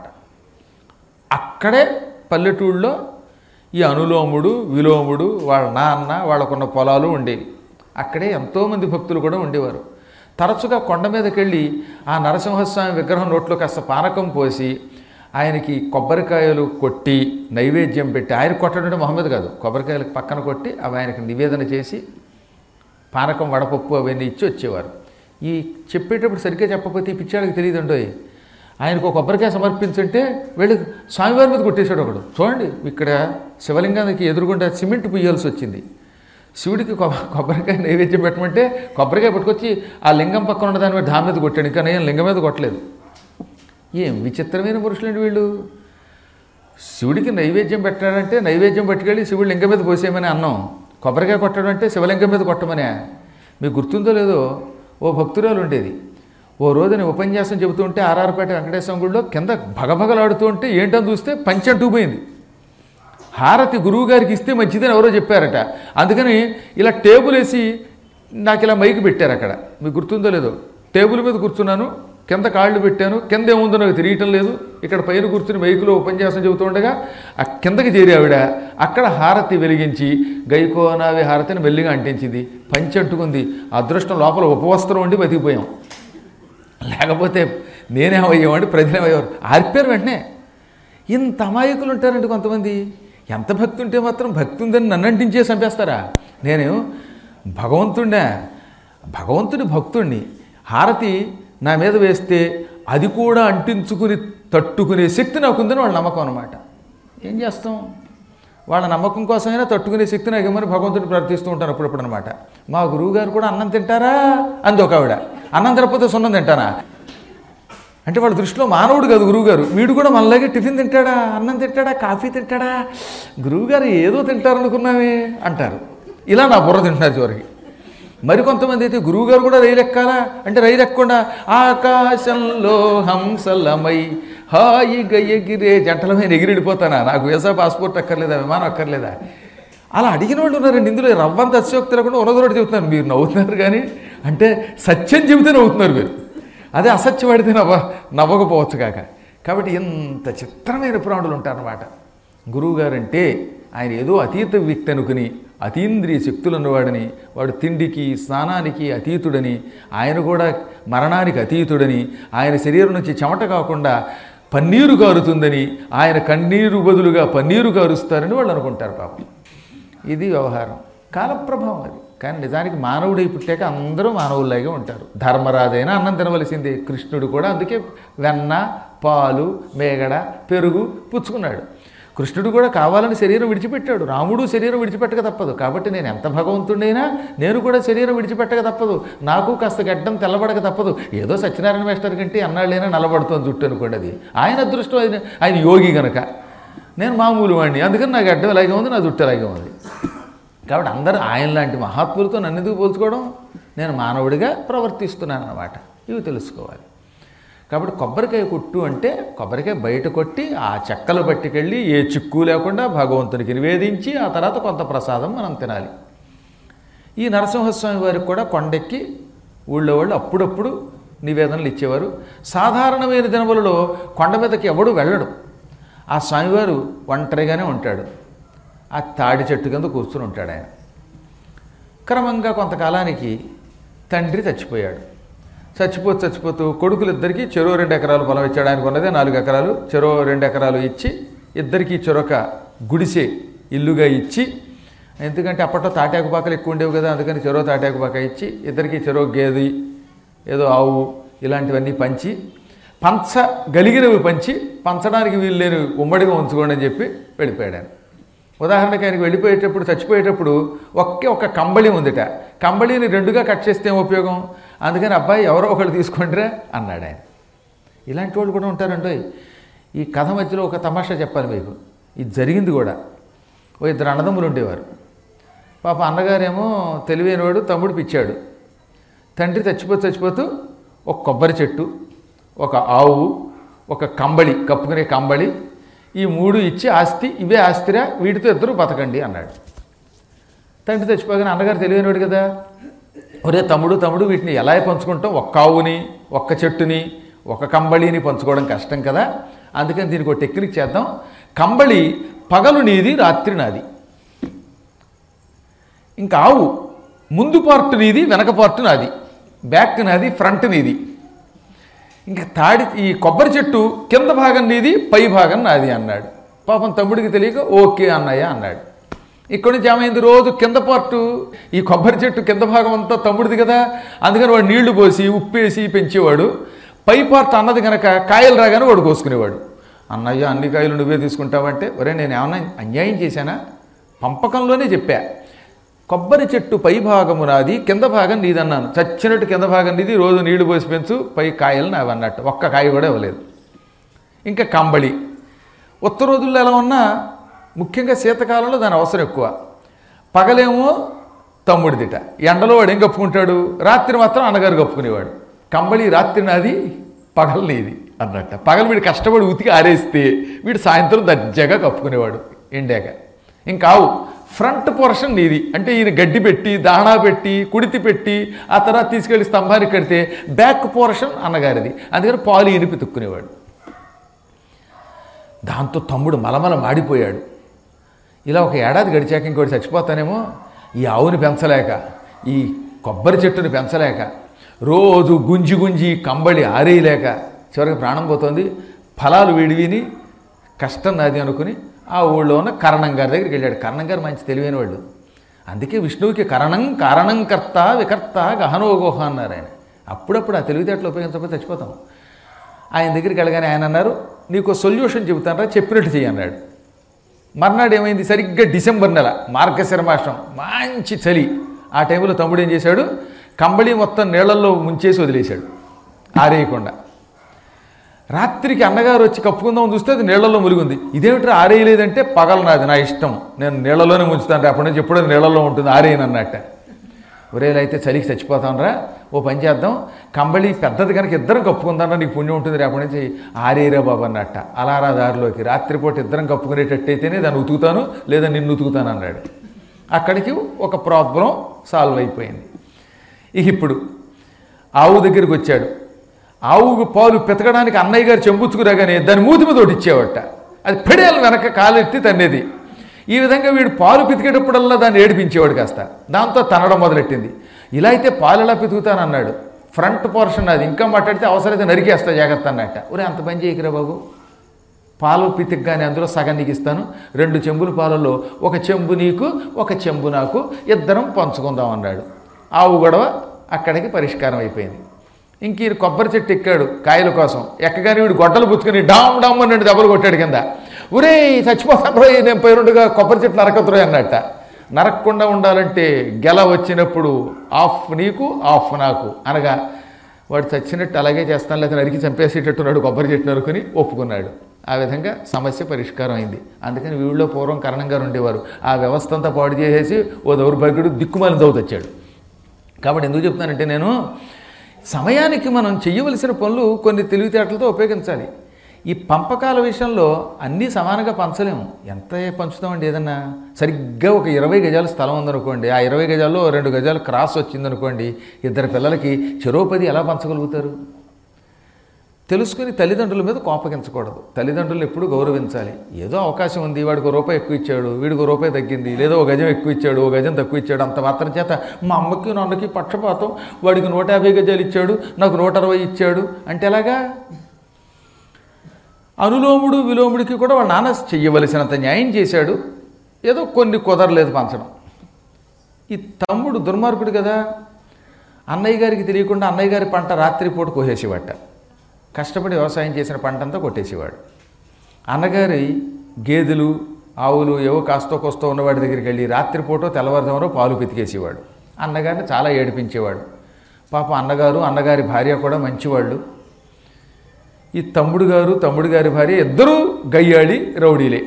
అక్కడే పల్లెటూళ్ళలో ఈ అనులోముడు విలోముడు వాళ్ళ నాన్న వాళ్ళకున్న పొలాలు ఉండేవి. అక్కడే ఎంతోమంది భక్తులు కూడా ఉండేవారు. తరచుగా కొండ మీదకి వెళ్ళి ఆ నరసింహస్వామి విగ్రహం నోట్లో కాస్త పానకం పోసి ఆయనకి కొబ్బరికాయలు కొట్టి నైవేద్యం పెట్టి, ఆయన కొట్టడం మొహమ్మద్ కాదు, కొబ్బరికాయలకు పక్కన కొట్టి అవి ఆయనకి నివేదన చేసి పానకం వడపప్పు అవన్నీ ఇచ్చి వచ్చేవారు. ఈ చెప్పేటప్పుడు సరిగ్గా చెప్పకపోతే ఈ పిచ్చాడికి తెలియదండో, ఆయనకు ఒక కొబ్బరికాయ సమర్పించుంటే వెళ్ళి స్వామివారి మీద కొట్టేశాడు ఒకడు. చూడండి, ఇక్కడ శివలింగానికి ఎదురుగుండా సిమెంట్ పుయ్యాల్సి వచ్చింది. శివుడికి కొబ్బరికాయ నైవేద్యం పెట్టమంటే కొబ్బరికాయ పట్టుకొచ్చి ఆ లింగం పక్కన ఉన్న దాని మీద దాని మీద కొట్టాడు. ఇంకా నేను లింగం మీద కొట్టలేదు. ఏం విచిత్రమైన పురుషులండి వీళ్ళు. శివుడికి నైవేద్యం పెట్టాడంటే నైవేద్యం పట్టుకెళ్ళి శివుడు లింగం మీద పోసేయమని అన్నాం. కొబ్బరికాయ కొట్టడం అంటే శివలింగం మీద కొట్టమనే. మీకు గుర్తుందో లేదో, ఓ భక్తురాలు ఉండేది. ఓ రోజుని ఉపన్యాసం చెబుతూ ఉంటే ఆర్ఆర్పేట వెంకటేశ్వర గుడిలో కింద భగభగలాడుతూ ఉంటే ఏంటని చూస్తే పంచె అంటుకుపోయింది. హారతి గురువు గారికి ఇస్తే మంచిదని ఎవరో చెప్పారట. అందుకని ఇలా టేబుల్ వేసి నాకు ఇలా మైకి పెట్టారు అక్కడ. మీకు గుర్తుందో లేదో, టేబుల్ మీద కూర్చున్నాను, కింద కాళ్ళు పెట్టాను, కింద ఏముందో నాకు తెలియటం లేదు. ఇక్కడ పైన కూర్చుని మైకులో ఉపన్యాసం చెబుతూ ఉండగా ఆ కిందకి చేరి ఆవిడ అక్కడ హారతి వెలిగించి గైకోనావి హారతిని మెల్లిగా అంటించింది. పంచె అంటుకుంది. అదృష్టం లోపల ఉపవస్త్రం ఉండి బతికిపోయాం. లేకపోతే నేనేమయ్యేవాడి ప్రజలేమయ్యేవారు. ఆర్పారు వెంటనే. ఇంత అమాయకులు ఉంటారండి కొంతమంది. ఎంత భక్తి ఉంటే మాత్రం భక్తి ఉందని నన్ను అంటించే చంపేస్తారా? నేను భగవంతుడినా, భగవంతుడి భక్తుడిని. హారతి నా మీద వేస్తే అది కూడా అంటించుకుని తట్టుకునే శక్తి నాకుందని వాళ్ళ నమ్మకం అనమాట. ఏం చేస్తాం, వాళ్ళ నమ్మకం కోసమైనా తట్టుకునే శక్తి నాకు ఇవ్వమని భగవంతుడిని ప్రార్థిస్తూ ఉంటాను అప్పుడప్పుడు అనమాట. మా గురువుగారు కూడా అన్నం తింటారా అంది ఒక ఆవిడ. అన్నం తినకపోతే సున్నం తింటానా అంటే వాళ్ళ దృష్టిలో మానవుడు కాదు గురువుగారు. వీడు కూడా మనలాగే టిఫిన్ తింటాడా, అన్నం తింటాడా, కాఫీ తింటాడా, గురువుగారు ఏదో తింటారనుకున్నామే అంటారు. ఇలా నా బుర్ర తింటున్నారు చివరికి. మరికొంతమంది అయితే గురువుగారు కూడా రైలు ఎక్కాలా అంటే రైలు ఎక్కకుండా ఆకాశంలో హంసలమై హాయిగా ఎగిరే జంటలమైన ఎగిరిడిపోతానా, నాకు వీసా పాస్పోర్ట్ అక్కర్లేదా, విమానం అక్కర్లేదా, అలా అడిగిన వాళ్ళు ఉన్నారండి. ఇందులో రవ్వంత అతిశయోక్తి లేకుండా ఉన్నదొరటి చెబుతున్నారు. మీరు నవ్వుతున్నారు కానీ అంటే సత్యం చెబితే నవ్వుతున్నారు మీరు. అదే అసత్యం పడితే నవ్వ నవ్వకపోవచ్చు కాక. కాబట్టి ఎంత చిత్రమైన ప్రాణులు ఉంటారన్నమాట. గురువుగారంటే ఆయన ఏదో అతీత వ్యక్తి అనుకుని అతీంద్రియ శక్తులు ఉన్నవాడని, వాడు తిండికి స్నానానికి అతీతుడని, ఆయన కూడా మరణానికి అతీతుడని, ఆయన శరీరం నుంచి చెమట కాకుండా పన్నీరు కారుతుందని, ఆయన కన్నీరు బదులుగా పన్నీరు కారుస్తారని వాళ్ళు అనుకుంటారు పాపం. ఇది వ్యవహారం, కాలప్రభావం అది. కానీ నిజానికి మానవుడై పుట్టాక అందరూ మానవుల్లాగే ఉంటారు. ధర్మరాజైనా అన్నం తినవలసిందే. కృష్ణుడు కూడా అందుకే వెన్న, పాలు, మేగడ, పెరుగు పుచ్చుకున్నాడు. కృష్ణుడు కూడా కావాలని శరీరం విడిచిపెట్టాడు. రాముడు శరీరం విడిచిపెట్టక తప్పదు. కాబట్టి నేను ఎంత భగవంతుడైనా నేను కూడా శరీరం విడిచిపెట్టక తప్పదు. నాకు కాస్త గడ్డం తెల్లబడక తప్పదు. ఏదో సత్యనారాయణ మాస్టర్ కంటే అన్నాళ్ళైనా నల్లబడుతుంది జుట్టు అనుకోండి. అది ఆయన అదృష్టం. ఆయన ఆయన యోగి కనుక, నేను మామూలు వాడిని. అందుకని నా గడ్డం ఇలాగే ఉంది, నా జుట్టు ఇలాగే ఉంది. కాబట్టి అందరూ ఆయన లాంటి మహాత్ములతో నన్ను ఎందుకు పోల్చుకోవడం? నేను మానవుడిగా ప్రవర్తిస్తున్నాను అన్నమాట. ఇవి తెలుసుకోవాలి. కాబట్టి కొబ్బరికాయ కొట్టు అంటే కొబ్బరికాయ బయట కొట్టి ఆ చెక్కలు పట్టుకెళ్ళి ఏ చిక్కు లేకుండా భగవంతునికి నివేదించి ఆ తర్వాత కొంత ప్రసాదం మనం తినాలి. ఈ నరసింహస్వామి వారికి కూడా కొండెక్కి ఊళ్ళో వాళ్ళు అప్పుడప్పుడు నివేదనలు ఇచ్చేవారు. సాధారణమైన దినములలో కొండ మీదకి ఎవడు వెళ్ళడు. ఆ స్వామివారు ఒంటరిగానే ఉంటాడు. ఆ తాడి చెట్టు కింద కూర్చుని ఉంటాడు ఆయన. క్రమంగా కొంతకాలానికి తండ్రి చచ్చిపోయాడు. చచ్చిపోతూ చచ్చిపోతూ కొడుకులిద్దరికీ చెరో రెండు ఎకరాలు పొలం ఇచ్చాడు. ఆయనకు ఉన్నదే నాలుగు ఎకరాలు. చెరో రెండు ఎకరాలు ఇచ్చి ఇద్దరికీ చెరొక గుడిసె ఇల్లుగా ఇచ్చి, ఎందుకంటే అప్పట్లో తాటాకుపాకలు ఎక్కువ ఉండేవి కదా, అందుకని చెరో తాటాకుపాక ఇచ్చి ఇద్దరికీ చెరో గేది ఏదో ఆవు ఇలాంటివన్నీ పంచి, పంచగలిగినవి పంచి పంచడానికి వీలు లేని ఉమ్మడిగా ఉంచుకోండి అని చెప్పి వెళ్ళిపోయాడు ఆయన. ఉదాహరణకి ఆయనకి వెళ్ళిపోయేటప్పుడు చచ్చిపోయేటప్పుడు ఒకే ఒక కంబళి ఉందిట. కంబళిని రెండుగా కట్ చేస్తే ఏం ఉపయోగం? అందుకని అబ్బాయి ఎవరో ఒకళ్ళు తీసుకుంటారా అన్నాడు ఆయన. ఇలాంటి వాళ్ళు కూడా ఉంటారండి. ఈ కథ మధ్యలో ఒక తమాషా చెప్పాలి మీకు. ఇది జరిగింది కూడా. ఓ ఇద్దరు అన్నదమ్ములు ఉండేవారు. పాప అన్నగారేమో తెలివైనవాడు, తమ్ముడు పిచ్చాడు. తండ్రి చచ్చిపోతూ చచ్చిపోతూ ఒక కొబ్బరి చెట్టు, ఒక ఆవు, ఒక కంబళి, కప్పుకునే కంబళి, ఈ మూడు ఇచ్చి ఆస్తి, ఇవే ఆస్తిరా, వీటితో ఇద్దరు బతకండి అన్నాడు. తండ్రి చచ్చిపోగానే అన్నగారు తెలివైనవాడు కదా, ఒరే తమ్ముడు తమ్ముడు వీటిని ఎలా పంచుకుంటాం? ఒక్క ఆవుని, ఒక్క చెట్టుని, ఒక కంబళిని పంచుకోవడం కష్టం కదా, అందుకని దీనికి ఒక టెక్నిక్ చేద్దాం. కంబళి పగలు నీది, రాత్రి నాది. ఇంకా ఆవు ముందు పార్ట్ నీది, వెనక పార్ట్ నాది, బ్యాక్ నాది, ఫ్రంట్ నీది. ఇంకా తాడి ఈ కొబ్బరి చెట్టు కింద భాగం నీది, పై భాగం నాది అన్నాడు. పాపం తమ్ముడికి తెలియక ఓకే అన్నయ్య అన్నాడు. ఇక్కడి నుంచి ఏమైంది, రోజు కింద పార్టు ఈ కొబ్బరి చెట్టు కింద భాగం అంతా తమ్ముడిది కదా, అందుకని వాడు నీళ్లు పోసి ఉప్పేసి పెంచేవాడు. పై పార్ట్ అన్నది కనుక కాయలు రాగానే వాడు కోసుకునేవాడు. అన్నయ్య అన్ని కాయలు నువ్వే తీసుకుంటావంటే, ఒరే నేను ఏమన్నా అన్యాయం చేశానా? పంపకంలోనే చెప్పా, కొబ్బరి చెట్టు పై భాగము నాది, కింద భాగం నీదన్నాను. చచ్చినట్టు కింద భాగం నీది, రోజు నీళ్లు పోసి పెంచు, పై కాయలు నావి అన్నట్టు. ఒక్క కాయ కూడా ఇవ్వలేదు. ఇంకా కంబళి ఉత్తర రోజుల్లో ఎలా ఉన్నా, ముఖ్యంగా శీతకాలంలో దాని అవసరం ఎక్కువ. పగలేమో తమ్ముడిదిట, ఎండలో వాడు ఏం కప్పుకుంటాడు, రాత్రి మాత్రం అన్నగారు కప్పుకునేవాడు. కంబళి రాత్రి నాది, పగలు నీది అన్నట్ట. పగలు వీడు కష్టపడి ఉతికి ఆరేస్తే వీడు సాయంత్రం దర్జాగా కప్పుకునేవాడు ఎండాక. ఇంకావు ఫ్రంట్ పోర్షన్ నీది, అంటే ఈయన గడ్డి పెట్టి, దాణా పెట్టి, కుడితి పెట్టి, ఆ తర్వాత తీసుకెళ్ళి స్తంభానికి కడితే బ్యాక్ పోర్షన్ అన్నగారిది, అందుకని పాలు ఇనిపి తుక్కునేవాడు. దాంతో తమ్ముడు మలమల మాడిపోయాడు. ఇలా ఒక ఏడాది గడిచాక ఇంకోటి చచ్చిపోతానేమో, ఈ ఆవుని పెంచలేక, ఈ కొబ్బరి చెట్టుని పెంచలేక, రోజు గుంజి గుంజి కంబళి ఆరేయలేక చివరికి ప్రాణం పోతుంది. ఫలాలు విడివిని కష్టం నాది అనుకుని ఆ ఊళ్ళో ఉన్న కరణం గారి దగ్గరికి వెళ్ళాడు. కరణం గారు మంచి తెలివైన వాళ్ళు. అందుకే విష్ణువుకి కరణం కారణం కర్త వికర్త గహనోగోహ అన్నారు ఆయన. అప్పుడప్పుడు ఆ తెలివితేటలు ఉపయోగించకపోతే చచ్చిపోతాం. ఆయన దగ్గరికి వెళ్ళగానే ఆయన అన్నారు, నీకు సొల్యూషన్ చెబుతానరా, చెప్పినట్టు చెయ్యి అన్నాడు. మర్నాడు ఏమైంది, సరిగ్గా డిసెంబర్ నెల, మార్గశిర మాసం, మంచి చలి. ఆ టైంలో తమ్ముడు ఏం చేశాడు, కంబళి మొత్తం నీళ్లలో ముంచేసి వదిలేశాడు ఆరేయకుండా. రాత్రికి అన్నగారు వచ్చి కప్పుకుందాం చూస్తే అది నీళ్లలో ములిగింది. ఇదేమిటి ఆరేయలేదంటే, పగలు నాది, నా ఇష్టం, నేను నీళ్లలోనే ముంచుతాను, అప్పటి నుంచి ఎప్పుడైనా నీళ్లలో ఉంటుంది, ఆరేయను అన్నట్ట. ఒరేలు అయితే చలికి చచ్చిపోతానరా, ఓ పని చేద్దాం, కంబళి పెద్దది కనుక ఇద్దరం కప్పుకుందానరా, నీకు పుణ్యం ఉంటుంది, రేపటి నుంచి ఆరేయరా బాబు అన్నట్ట. అలారా దారిలోకి రాత్రిపూట ఇద్దరం కప్పుకునేటట్టయితేనే దాన్ని ఉతుకుతాను, లేదా నిన్ను ఉతుకుతాను అన్నాడు. అక్కడికి ఒక ప్రాబ్లం సాల్వ్ అయిపోయింది. ఇక ఇప్పుడు ఆవు దగ్గరికి వచ్చాడు. ఆవుకు పాలు పెతకడానికి అన్నయ్య గారు చెంబుచ్చుకురాగానే దాని మూతి మీద ఒకటి ఇచ్చేవట. అది పెడేలు వెనక కాలెత్తి తన్నేది. ఈ విధంగా వీడు పాలు పితికేటప్పుడల్లా దాన్ని ఏడిపించేవాడు కాస్త. దాంతో తనడం మొదలెట్టింది. ఇలా అయితే పాలు ఎలా పితుకుతానన్నాడు. ఫ్రంట్ పోర్షన్ అది, ఇంకా మాట్లాడితే అవసరమైతే నరికేస్తా జాగ్రత్త అన్నట్ట. ఒరే అంత పని చేయకురా బాబు, పాలు పితిగ్గానే అందులో సగం నీకు ఇస్తాను, రెండు చెంబుల పాలలో ఒక చెంబు నీకు, ఒక చెంబు నాకు, ఇద్దరం పంచుకుందాం అన్నాడు. ఆవు గొడవ అక్కడికి పరిష్కారం అయిపోయింది. ఇంక ఈయన కొబ్బరి చెట్టు ఎక్కాడు కాయల కోసం. ఎక్కగానే వీడు గొడ్డలు పుచ్చుకొని డామ్ డామ్ అని రెండు దెబ్బలు కొట్టాడు కింద. ఒరే చచ్చిపోతాను రోయ్, నేను పైరుండగా కొబ్బరి చెట్టు నరకతురోయ్ అన్నట్ట. నరకకుండా ఉండాలంటే గెల వచ్చినప్పుడు ఆఫ్ నీకు ఆఫ్ నాకు అనగా వాడు చచ్చినట్టు అలాగే చేస్తాను, లేదా నరికి చంపేసేటట్టున్నాడు కొబ్బరి చెట్టు నరుకుని ఒప్పుకున్నాడు. ఆ విధంగా సమస్య పరిష్కారం అయింది. అందుకని వీళ్ళలో పూర్వం కరణం గారు ఉండేవారు. ఆ వ్యవస్థ అంతా పాడు చేసేసి ఓ దౌర్భాగ్యుడు దిక్కుమాలిన దౌతొచ్చాడు. కాబట్టి ఎందుకు చెప్తున్నానంటే, నేను సమయానికి మనం చెయ్యవలసిన పనులు కొన్ని తెలివితేటలతో ఉపయోగించాలి. ఈ పంపకాల విషయంలో అన్నీ సమానంగా పంచలేము. ఎంత పంచుతామండి? ఏదన్నా సరిగ్గా ఒక ఇరవై గజాల స్థలం ఉందనుకోండి, ఆ ఇరవై గజాల్లో రెండు గజాలు క్రాస్ వచ్చిందనుకోండి, ఇద్దరు పిల్లలకి చెరోపది ఎలా పంచగలుగుతారు? తెలుసుకుని తల్లిదండ్రుల మీద కోపగించకూడదు. తల్లిదండ్రులను ఎప్పుడూ గౌరవించాలి. ఏదో అవకాశం ఉంది, వాడికి రూపాయి ఎక్కువ ఇచ్చాడు, వీడికి రూపాయి తగ్గింది, లేదా ఓ గజం ఎక్కువ ఇచ్చాడు, ఓ గజం తక్కువ ఇచ్చాడు, అంత మాత్రం చేత మా అమ్మకి నాన్నకి పక్షపాతం, వాడికి నూట యాభై గజాలు ఇచ్చాడు, నాకు నూట అరవై ఇచ్చాడు అంటే ఎలాగా? అనులోముడు విలోముడికి కూడా వాళ్ళ నాన్న చెయ్యవలసినంత న్యాయం చేశాడు, ఏదో కొన్ని కుదరలేదు పంచడం. ఈ తమ్ముడు దుర్మార్గుడు కదా, అన్నయ్య గారికి తెలియకుండా అన్నయ్య గారి పంట రాత్రిపూట కోసేసేవాట. కష్టపడి వ్యవసాయం చేసిన పంటంతా కొట్టేసేవాడు. అన్నగారి గేదెలు ఆవులు ఏవో కాస్తో కోస్తో ఉన్నవాడి దగ్గరికి వెళ్ళి రాత్రిపూట తెల్లవారుజామున పాలు పితికేసేవాడు. అన్నగారిని చాలా ఏడిపించేవాడు. పాపం అన్నగారు అన్నగారి భార్య కూడా మంచివాళ్ళు. ఈ తమ్ముడు గారు తమ్ముడు గారి భార్య ఇద్దరూ గయ్యాళి రౌడీలే.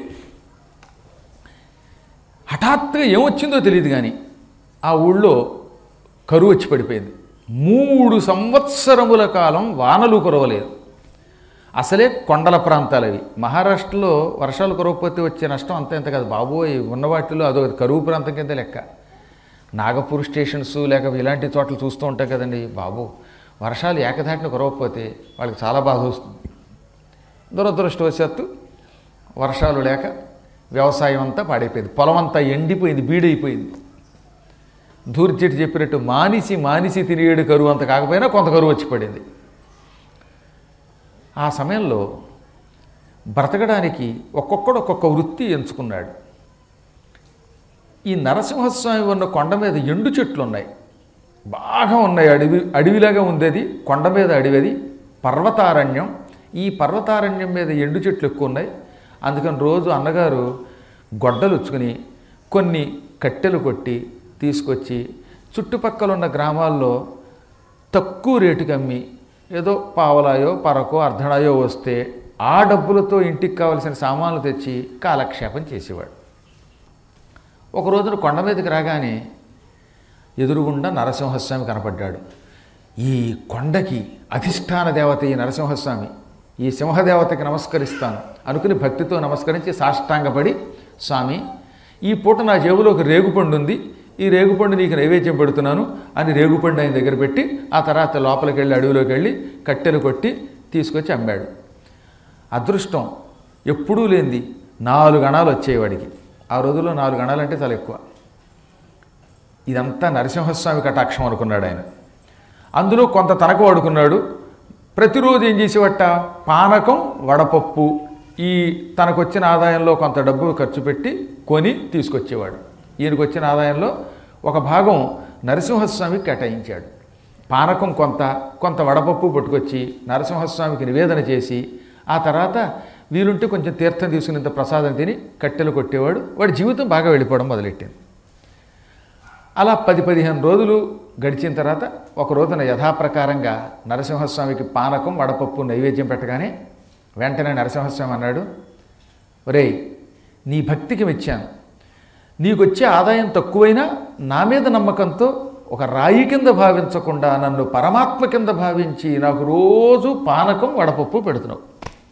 హఠాత్తుగా ఏమొచ్చిందో తెలియదు కానీ ఆ ఊళ్ళో కరువు వచ్చి పడిపోయింది. మూడు సంవత్సరముల కాలం వానలు కురవలేదు. అసలే కొండల ప్రాంతాలు అవి. మహారాష్ట్రలో వర్షాలు కురవకపోతే వచ్చే నష్టం అంత ఎంత కాదు బాబోయ్, ఉన్న వాటిలో అదొక కరువు ప్రాంతం కింద లెక్క. నాగపూర్ స్టేషన్స్ లేక ఇలాంటి చోట్ల చూస్తూ ఉంటాయి కదండి బాబు, వర్షాలు ఏకధాటిన కురవకపోతే వాళ్ళకి చాలా బాధ వస్తుంది. దురదృష్టవశాత్తు వర్షాలు లేక వ్యవసాయం అంతా పాడైపోయింది, పొలం అంతా ఎండిపోయింది, బీడైపోయింది. ధూర్జటి చెప్పినట్టు మానిసి మానిసి తిరిగేడు కరువు అంత కాకపోయినా కొంత కరువు వచ్చి పడింది. ఆ సమయంలో బ్రతకడానికి ఒక్కొక్కడు ఒక్కొక్క వృత్తి ఎంచుకున్నాడు. ఈ నరసింహస్వామి ఉన్న కొండ మీద ఎండు చెట్లు ఉన్నాయి, బాగా ఉన్నాయి. అడవి అడవిలాగా ఉంది అది, కొండ మీద అడవిది పర్వతారణ్యం. ఈ పర్వతారణ్యం మీద ఎండు చెట్లు ఎక్కువ ఉన్నాయి. అందుకని రోజు అన్నగారు గొడ్డలు ఉచ్చుకుని కొన్ని కట్టెలు కొట్టి తీసుకొచ్చి చుట్టుపక్కల ఉన్న గ్రామాల్లో తక్కువ రేటుకి అమ్మి ఏదో పావలాయో పరకో అర్ధడాయో వస్తే ఆ డబ్బులతో ఇంటికి కావలసిన సామాన్లు తెచ్చి కాలక్షేపం చేసేవాడు. ఒక రోజున కొండ మీదకి రాగానే ఎదురుగుండా నరసింహస్వామి కనపడ్డాడు. ఈ కొండకి అధిష్టాన దేవత ఈ నరసింహస్వామి, ఈ సింహదేవతకి నమస్కరిస్తాను అనుకుని భక్తితో నమస్కరించి సాష్టాంగపడి, స్వామి ఈ పూట నా జేబులో ఒక రేగుపండు ఉంది, ఈ రేగుపండు నీకు నైవేద్యం పెడుతున్నాను అని రేగుపండు ఆయన దగ్గర పెట్టి ఆ తర్వాత లోపలికి వెళ్ళి అడవిలోకి వెళ్ళి కట్టెలు కొట్టి తీసుకొచ్చి అమ్మాడు. అదృష్టం ఎప్పుడూ లేనిది నాలుగు గణాలు వచ్చేవాడికి. ఆ రోజుల్లో నాలుగు గణాలు అంటే చాలా ఎక్కువ. ఇదంతా నరసింహస్వామి కటాక్షం అనుకున్నాడు ఆయన. అందులో కొంత తనకు వాడుకున్నాడు. ప్రతిరోజు ఏం చేసేవట, పానకం వడపప్పు ఈ తనకు వచ్చిన ఆదాయంలో కొంత డబ్బు ఖర్చు పెట్టి కొని తీసుకొచ్చేవాడు. ఈయనకు వచ్చిన ఆదాయంలో ఒక భాగం నరసింహస్వామికి కేటాయించాడు. పానకం కొంత కొంత వడపప్పు పట్టుకొచ్చి నరసింహస్వామికి నివేదన చేసి ఆ తర్వాత వీలుంటే కొంచెం తీర్థం తీసుకునేంత ప్రసాదం తిని కట్టెలు కొట్టేవాడు. వాడి జీవితం బాగా వెళ్ళిపోవడం మొదలెట్టింది. అలా పది పదిహేను రోజులు గడిచిన తర్వాత ఒక రోజున యథాప్రకారంగా నరసింహస్వామికి పానకం వడపప్పు నైవేద్యం పెట్టగానే వెంటనే నరసింహస్వామి అన్నాడు, ఒరేయ్ నీ భక్తికి మెచ్చాను, నీకొచ్చే ఆదాయం తక్కువైనా నా మీద నమ్మకంతో ఒక రాయి కింద భావించకుండా నన్ను పరమాత్మ కింద భావించి నాకు రోజు పానకం వడపప్పు పెడుతున్నావు.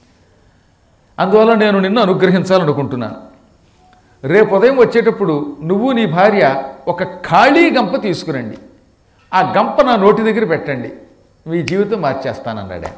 అందువల్ల నేను నిన్ను అనుగ్రహించాలనుకుంటున్నాను. రేపు ఉదయం వచ్చేటప్పుడు నువ్వు నీ భార్య ఒక ఖాళీ గంప తీసుకురండి, ఆ గంప నా నోటి దగ్గర పెట్టండి, మీ జీవితం మార్చేస్తానన్నాడు.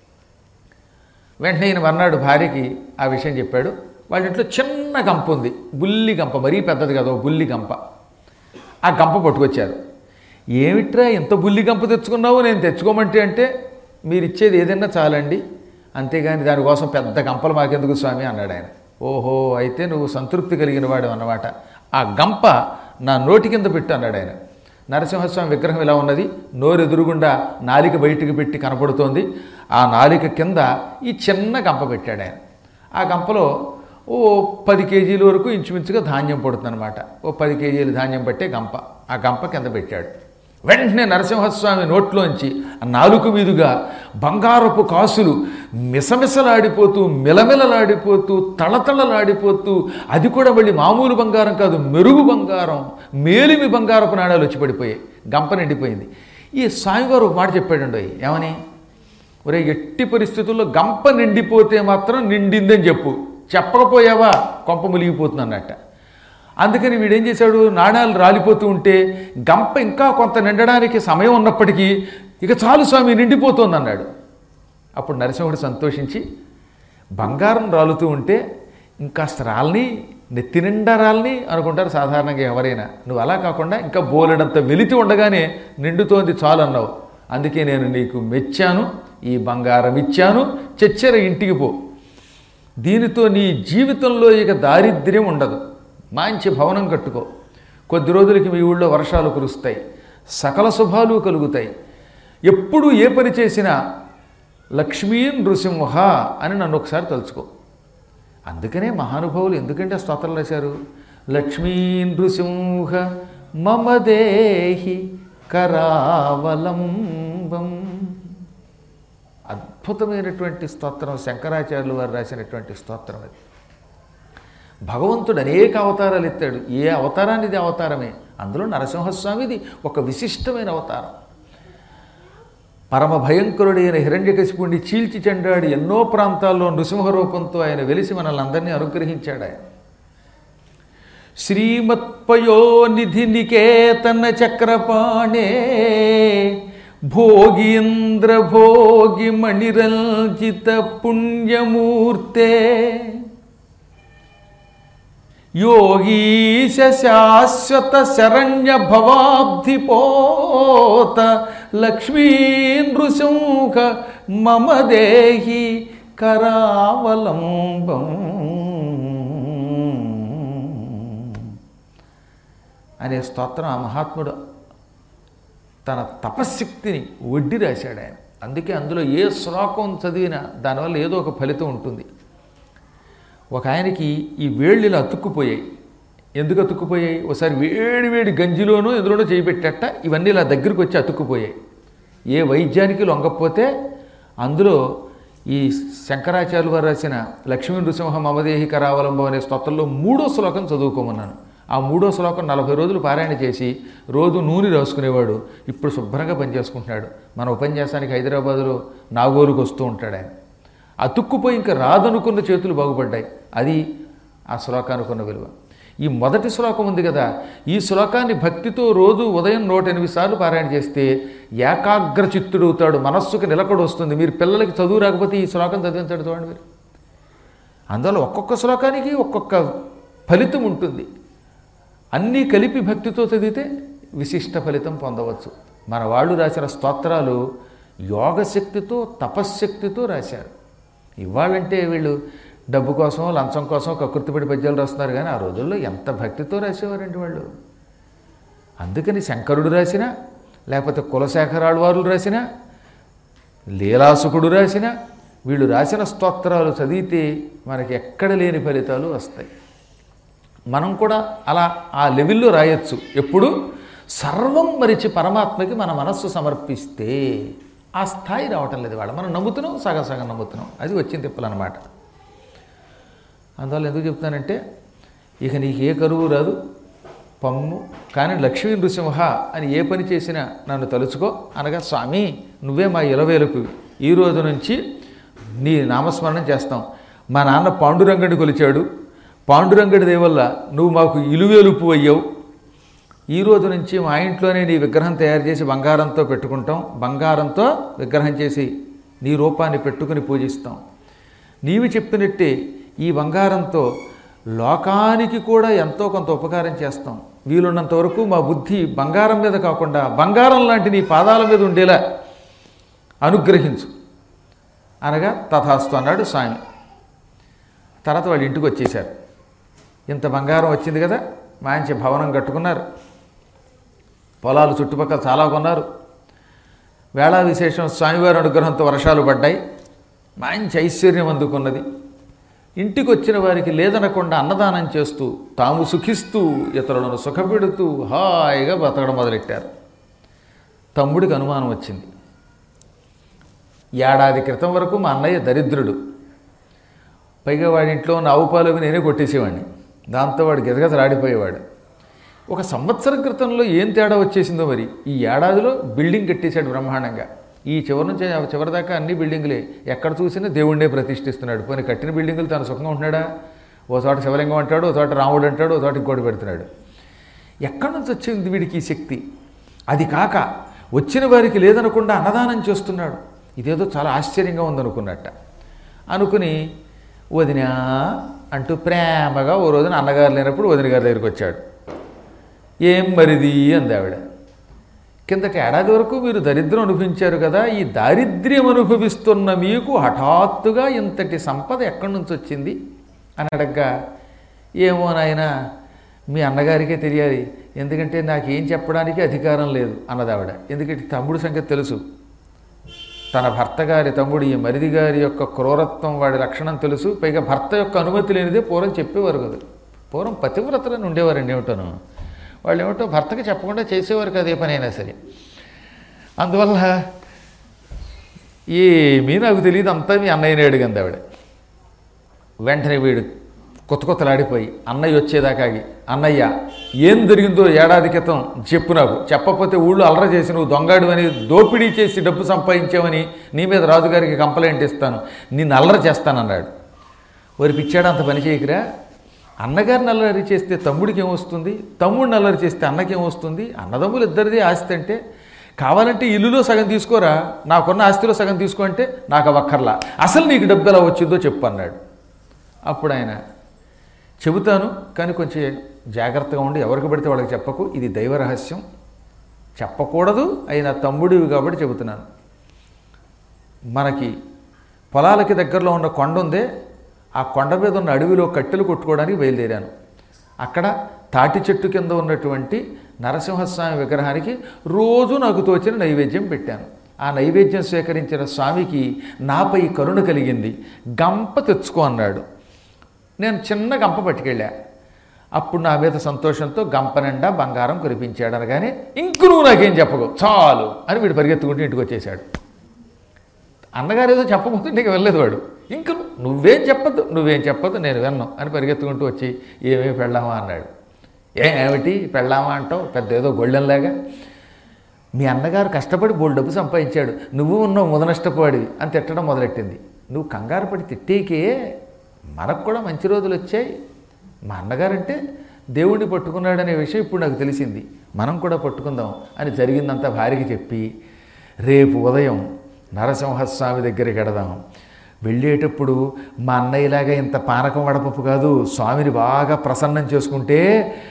వెంటనే ఈయన అన్నాడు భార్యకి ఆ విషయం చెప్పాడు. వాళ్ళ ఇంట్లో చిన్న గంప ఉంది, బుల్లి గంప, మరీ పెద్దది కదా, బుల్లి గంప. ఆ గంప పట్టుకొచ్చారు. ఏమిట్రా ఎంత బుల్లి గంప తెచ్చుకున్నావు, నేను తెచ్చుకోమంటే అంటే మీరు ఇచ్చేది ఏదైనా చాలండి, అంతేగాని దానికోసం పెద్ద గంపలు మాకెందుకు స్వామి అన్నాడు ఆయన. ఓహో అయితే నువ్వు సంతృప్తి కలిగిన వాడు అన్నమాట. ఆ గంప నా నోటి కింద పెట్టు అన్నాడు ఆయన. నరసింహస్వామి విగ్రహం ఇలా ఉన్నది, నోరు ఎదురుగుండా నాలిక బయటికి పెట్టి కనపడుతోంది. ఆ నాలిక కింద ఈ చిన్న గంప పెట్టాడు ఆయన. ఆ గంపలో ఓ పది కేజీల వరకు ఇంచుమించుగా ధాన్యం పడుతుంది అనమాట. ఓ పది కేజీలు ధాన్యం పట్టే గంప ఆ గంప కింద పెట్టాడు. వెంటనే నరసింహస్వామి నోట్లోంచి నాలుక మీదుగా బంగారపు కాసులు మిసమిసలాడిపోతూ మిలమిలలాడిపోతూ తళతళలాడిపోతూ, అది కూడా మళ్ళీ మామూలు బంగారం కాదు, మెరుగు బంగారం, మేలిమి బంగారపు నాణాలు వచ్చి పడిపోయాయి. గంప నిండిపోయింది. ఈ స్వామివారు ఒక మాట చెప్పాడండి, ఏమని, ఒరే ఎట్టి పరిస్థితుల్లో గంప నిండిపోతే మాత్రం నిండిందని చెప్పు, చెప్పకపోయావా కొంప ములిగిపోతుంది అన్నట్ట. అందుకని వీడేం చేశాడు, నాణాలు రాలిపోతూ ఉంటే గంప ఇంకా కొంత నిండడానికి సమయం ఉన్నప్పటికీ ఇక చాలు స్వామి నిండిపోతుంది అన్నాడు. అప్పుడు నరసింహుడు సంతోషించి, బంగారం రాలుతూ ఉంటే ఇంకాస్త రాలని, నెత్తి నిండా రాలని అనుకుంటారు సాధారణంగా ఎవరైనా. నువ్వు అలా కాకుండా ఇంకా బోలెడంత వెలితి ఉండగానే నిండుతోంది చాలు అన్నావు, అందుకే నేను నీకు మెచ్చాను, ఈ బంగారం ఇచ్చాను, చెచ్చెర ఇంటికి పో, దీనితో నీ జీవితంలో ఇక దారిద్ర్యం ఉండదు, మంచి భవనం కట్టుకో, కొద్ది రోజులకి మీ ఊళ్ళో వర్షాలు కురుస్తాయి, సకల శుభాలు కలుగుతాయి, ఎప్పుడు ఏ పని చేసినా లక్ష్మీ నృసింహ అని నన్ను ఒకసారి తలుచుకో. అందుకనే మహానుభావులు ఎందుకంటే స్తోత్రం రాశారు. లక్ష్మీ నృసింహ మమ దేహి కరావలంబం. అద్భుతమైనటువంటి స్తోత్రం శంకరాచార్యులు వారు రాసినటువంటి స్తోత్రం అది. భగవంతుడు అనేక అవతారాలు ఎత్తాడు. ఏ అవతారాన్ని ఇది అవతారమే. అందులో నరసింహస్వామిది ఒక విశిష్టమైన అవతారం. పరమ భయంకరుడైన హిరణ్యకశిపుణ్ణి చీల్చి చెండాడి ఎన్నో ప్రాంతాల్లో నృసింహ రూపంతో ఆయన వెలిసి మనల్ని అందరినీ అనుగ్రహించాడు ఆయన. శ్రీమత్పయోనిధి నికేతన చక్రపాణే భోగీంద్ర భోగి మణిరంజిత పుణ్యమూర్తే యోగీశ శాశ్వత శరణ్య భవాబ్ధిపోత లక్ష్మీ నృసింహ మమ దేహి కరావలంబం అనే స్తోత్రం ఆ మహాత్ముడు తన తపశ్శక్తిని వడ్డీ రాశాడు ఆయన. అందుకే అందులో ఏ శ్లోకం చదివినా దానివల్ల ఏదో ఒక ఫలితం ఉంటుంది. ఒక ఆయనకి ఈ వేళ్ళు ఇలా అతుక్కుపోయాయి. ఎందుకు అతుక్కుపోయాయి? ఒకసారి వేడి వేడి గంజిలోనూ ఎందులోనూ చేయబెట్టేట ఇవన్నీ ఇలా దగ్గరికి వచ్చి అతుక్కుపోయాయి. ఏ వైద్యానికి లొంగకపోతే అందులో ఈ శంకరాచార్యులు వారు రాసిన లక్ష్మీ నృసింహ మమదేహి కరావలంబం అనే స్తోత్రంలో మూడో శ్లోకం చదువుకోమన్నాను. ఆ మూడో శ్లోకం నలభై రోజులు పారాయణ చేసి రోజు నూనె రాసుకునేవాడు. ఇప్పుడు శుభ్రంగా పనిచేసుకుంటున్నాడు. మన ఉపన్యాసానికి హైదరాబాదులో నాగోలుకు వస్తూ ఉంటాడు ఆయన. అతుక్కుపోయి ఇంకా రాదనుకున్న చేతులు బాగుపడ్డాయి. అది ఆ శ్లోకానుకున్న విలువ. ఈ మొదటి శ్లోకం ఉంది కదా, ఈ శ్లోకాన్ని భక్తితో రోజు ఉదయం నూట ఎనిమిది సార్లు పారాయణ చేస్తే ఏకాగ్రచిత్తుడవుతాడు, మనస్సుకు నిలకడ వస్తుంది. మీరు పిల్లలకి చదువు రాకపోతే ఈ శ్లోకం చదివించండి చూడండి మీరు. అందువల్ల ఒక్కొక్క శ్లోకానికి ఒక్కొక్క ఫలితం ఉంటుంది. అన్నీ కలిపి భక్తితో చదివితే విశిష్ట ఫలితం పొందవచ్చు. మన వాళ్ళు రాసిన స్తోత్రాలు యోగశక్తితో తపశ్శక్తితో రాశారు. ఇవ్వాలంటే వీళ్ళు డబ్బు కోసం లంచం కోసం కకృతిపడి పద్యాలు రాస్తున్నారు, కానీ ఆ రోజుల్లో ఎంత భక్తితో రాసేవారండి వాళ్ళు. అందుకని శంకరుడు రాసిన, లేకపోతే కులశేఖరాళ్వారులు రాసిన, లీలాసుకుడు రాసిన, వీళ్ళు రాసిన స్తోత్రాలు చదివితే మనకి ఎక్కడ లేని ఫలితాలు వస్తాయి. మనం కూడా అలా ఆ లెవెల్లో రాయొచ్చు. ఎప్పుడు సర్వం మరిచి పరమాత్మకి మన మనస్సు సమర్పిస్తే ఆ స్థాయి రావటం లేదు. వాళ్ళ మనం నమ్ముతున్నాం, సగం సగం నమ్ముతున్నాం. అది వచ్చింది తిప్పలన్నమాట. అందువల్ల ఎందుకు చెప్తానంటే, ఇక నీకు ఏ కరువు రాదు, పమ్ము కానీ లక్ష్మీ నృసింహ అని ఏ పని చేసినా నన్ను తలుచుకో అనగా, స్వామి నువ్వే మా ఇలవేలుపు, ఈ రోజు నుంచి నీ నామస్మరణం చేస్తాం. మా నాన్న పాండురంగడి కొలిచాడు, పాండురంగడి దేవల్ల నువ్వు మాకు ఇలువేలుపు అయ్యావు. ఈ రోజు నుంచి మా ఇంట్లోనే నీ విగ్రహం తయారు చేసి బంగారంతో పెట్టుకుంటాం, బంగారంతో విగ్రహం చేసి నీ రూపాన్ని పెట్టుకుని పూజిస్తాం. నీవు చెప్పినట్టే ఈ బంగారంతో లోకానికి కూడా ఎంతో కొంత ఉపకారం చేస్తాం. వీలున్నంత వరకు మా బుద్ధి బంగారం మీద కాకుండా బంగారం లాంటి నీ పాదాల మీద ఉండేలా అనుగ్రహించు అనగా తథాస్తు అన్నాడు స్వామి. తర్వాత వాళ్ళు ఇంటికి వచ్చేశారు. ఇంత బంగారం వచ్చింది కదా, మంచి భవనం కట్టుకున్నారు, పొలాలు చుట్టుపక్కల చాలా కొన్నారు. వేళా విశేషం స్వామివారి అనుగ్రహంతో వర్షాలు పడ్డాయి, మంచి ఐశ్వర్యం అందుకున్నది. ఇంటికి వచ్చిన వారికి లేదనకుండా అన్నదానం చేస్తూ తాము సుఖిస్తూ ఇతరులను సుఖపెడుతూ హాయిగా బతకడం మొదలెట్టారు. తమ్ముడికి అనుమానం వచ్చింది. ఏడాది క్రితం వరకు మా అన్నయ్య దరిద్రుడు, పైగా వాడి ఇంట్లో ఉన్న ఆవు పాలు నేనే కొట్టేసేవాడిని, దాంతో వాడు గెదగెదలాడిపోయేవాడు. ఒక సంవత్సరం క్రితంలో ఏం తేడా వచ్చేసిందో మరి. ఈ ఏడాదిలో బిల్డింగ్ కట్టేశాడు బ్రహ్మాండంగా. ఈ చివరి నుంచి చివరి దాకా అన్ని బిల్డింగులే, ఎక్కడ చూసినా దేవుణ్ణే ప్రతిష్ఠిస్తున్నాడు. పోనీ కట్టిన బిల్డింగులు తను సుఖంగా ఉంటున్నాడా? ఓ చోట శివలింగం అంటాడు, ఓ చోట రాముడు అంటాడు, ఓ చోట ఇంకోటి పెడుతున్నాడు. ఎక్కడి నుంచి వచ్చింది వీడికి ఈ శక్తి? అది కాక వచ్చిన వారికి లేదనకుండా అన్నదానం చేస్తున్నాడు. ఇదేదో చాలా ఆశ్చర్యంగా ఉందనుకున్నట్ట. అనుకుని వదినా అంటూ ప్రేమగా ఓ రోజున అన్నగారు లేనప్పుడు వదిన గారి దగ్గరికి వచ్చాడు. ఏం మరిది అంది ఆవిడ. కిందటి ఏడాది వరకు మీరు దరిద్రం అనుభవించారు కదా, ఈ దారిద్ర్యం అనుభవిస్తున్న మీకు హఠాత్తుగా ఇంతటి సంపద ఎక్కడి నుంచి వచ్చింది అని అడగ్గా, ఏమో నాయన మీ అన్నగారికే తెలియాలి, ఎందుకంటే నాకేం చెప్పడానికి అధికారం లేదు అన్నది ఆవిడ. ఎందుకంటే తమ్ముడు సంగతి తెలుసు. తన భర్త గారి తమ్ముడు ఈ మరిది గారి యొక్క క్రూరత్వం వాడి లక్షణం తెలుసు. పైగా భర్త యొక్క అనుమతి లేనిదే పూర్వం చెప్పేవారు కదా. పూర్వం పతివ్రతలను ఉండేవారండి ఏమిటోను. వాళ్ళు ఏమిటో భర్తకి చెప్పకుండా చేసేవారు కదా ఏ పనైనా సరే. అందువల్ల ఏమీ నాకు తెలియదు, అంతా మీ అన్నయ్యని అడిగింది ఆవిడ. వెంటనే వీడు కొత్త కొత్తలాడిపోయి అన్నయ్య వచ్చేదాకాగి, అన్నయ్య ఏం జరిగిందో ఏడాది క్రితం చెప్పు, నాకు చెప్పకపోతే ఊళ్ళో అలర చేసి నువ్వు దొంగాడు అని, దోపిడీ చేసి డబ్బు సంపాదించావని నీ మీద రాజుగారికి కంప్లైంట్ ఇస్తాను, నిన్ను అల్లర చేస్తానన్నాడు. వారి పిచ్చాడు, అంత పని చేయకురా. అన్నగారిని అల్లరి చేస్తే తమ్ముడికి ఏమొస్తుంది, తమ్ముడిని అల్లరి చేస్తే అన్నకి ఏమొస్తుంది, అన్నదమ్ములు ఇద్దరిది ఆస్తి అంటే కావాలంటే ఇల్లులో సగం తీసుకోరా, నాకున్న ఆస్తిలో సగం తీసుకో అంటే నాకు అవక్కర్లా, అసలు నీకు డబ్బు ఎలా వచ్చిందో చెప్పు అన్నాడు. అప్పుడు ఆయన చెబుతాను కానీ కొంచెం జాగ్రత్తగా ఉండి ఎవరికి పడితే వాళ్ళకి చెప్పకు, ఇది దైవ రహస్యం, చెప్పకూడదు, అయినా తమ్ముడివి కాబట్టి చెబుతున్నాను. మనకి పొలాలకి దగ్గరలో ఉన్న కొండ ఉందే, ఆ కొండ మీద ఉన్న అడవిలో కట్టెలు కొట్టుకోవడానికి బయలుదేరాను. అక్కడ తాటి చెట్టు కింద ఉన్నటువంటి నరసింహస్వామి విగ్రహానికి రోజు నాకు తోచిన నైవేద్యం పెట్టాను. ఆ నైవేద్యం స్వీకరించిన స్వామికి నాపై కరుణ కలిగింది. గంప తెచ్చుకో అన్నాడు. నేను చిన్న గంప పట్టుకెళ్ళా. అప్పుడు నా మీద సంతోషంతో గంప నిండా బంగారం కురిపించాడు. అనగానే ఇంక నువ్వు నాకేం చెప్పకు చాలు అని వీడు పరిగెత్తుకుంటూ ఇంటికి వచ్చేసాడు. అన్నగారు ఏదో చెప్పబోతుంటే ఇక వెళ్ళలేదు వాడు. ఇంక నువ్వేం చెప్పద్దు నువ్వేం చెప్పద్దు నేను విన్ను అని పరిగెత్తుకుంటూ వచ్చి ఏమేమి పెళ్ళామా అన్నాడు. ఏమిటి పెళ్ళామా అంటావు, పెద్ద ఏదో గొళ్ళెంలాగా. మీ అన్నగారు కష్టపడి బోల్ డబ్బు సంపాదించాడు, నువ్వు ఉన్నావు ముదనష్టపోడివి అని తిట్టడం మొదలెట్టింది. నువ్వు కంగారు పడి తిట్టేకే, మనకు కూడా మంచి రోజులు వచ్చాయి. మా అన్నగారంటే దేవుడిని పట్టుకున్నాడనే విషయం ఇప్పుడు నాకు తెలిసింది, మనం కూడా పట్టుకుందాం అని జరిగిందంతా భార్యకి చెప్పి రేపు ఉదయం నరసింహస్వామి దగ్గరికి వెడదాం. వెళ్ళేటప్పుడు మా అన్నయ్యలాగా ఇంత పానకం వడపప్పు కాదు, స్వామిని బాగా ప్రసన్నం చేసుకుంటే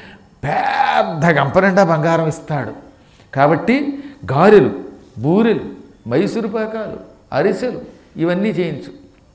పెద్ద గంప నిండా బంగారం ఇస్తాడు. కాబట్టి గారెలు, బూరెలు, మైసూరు పాకాలు, అరిసెలు ఇవన్నీ చేయించు,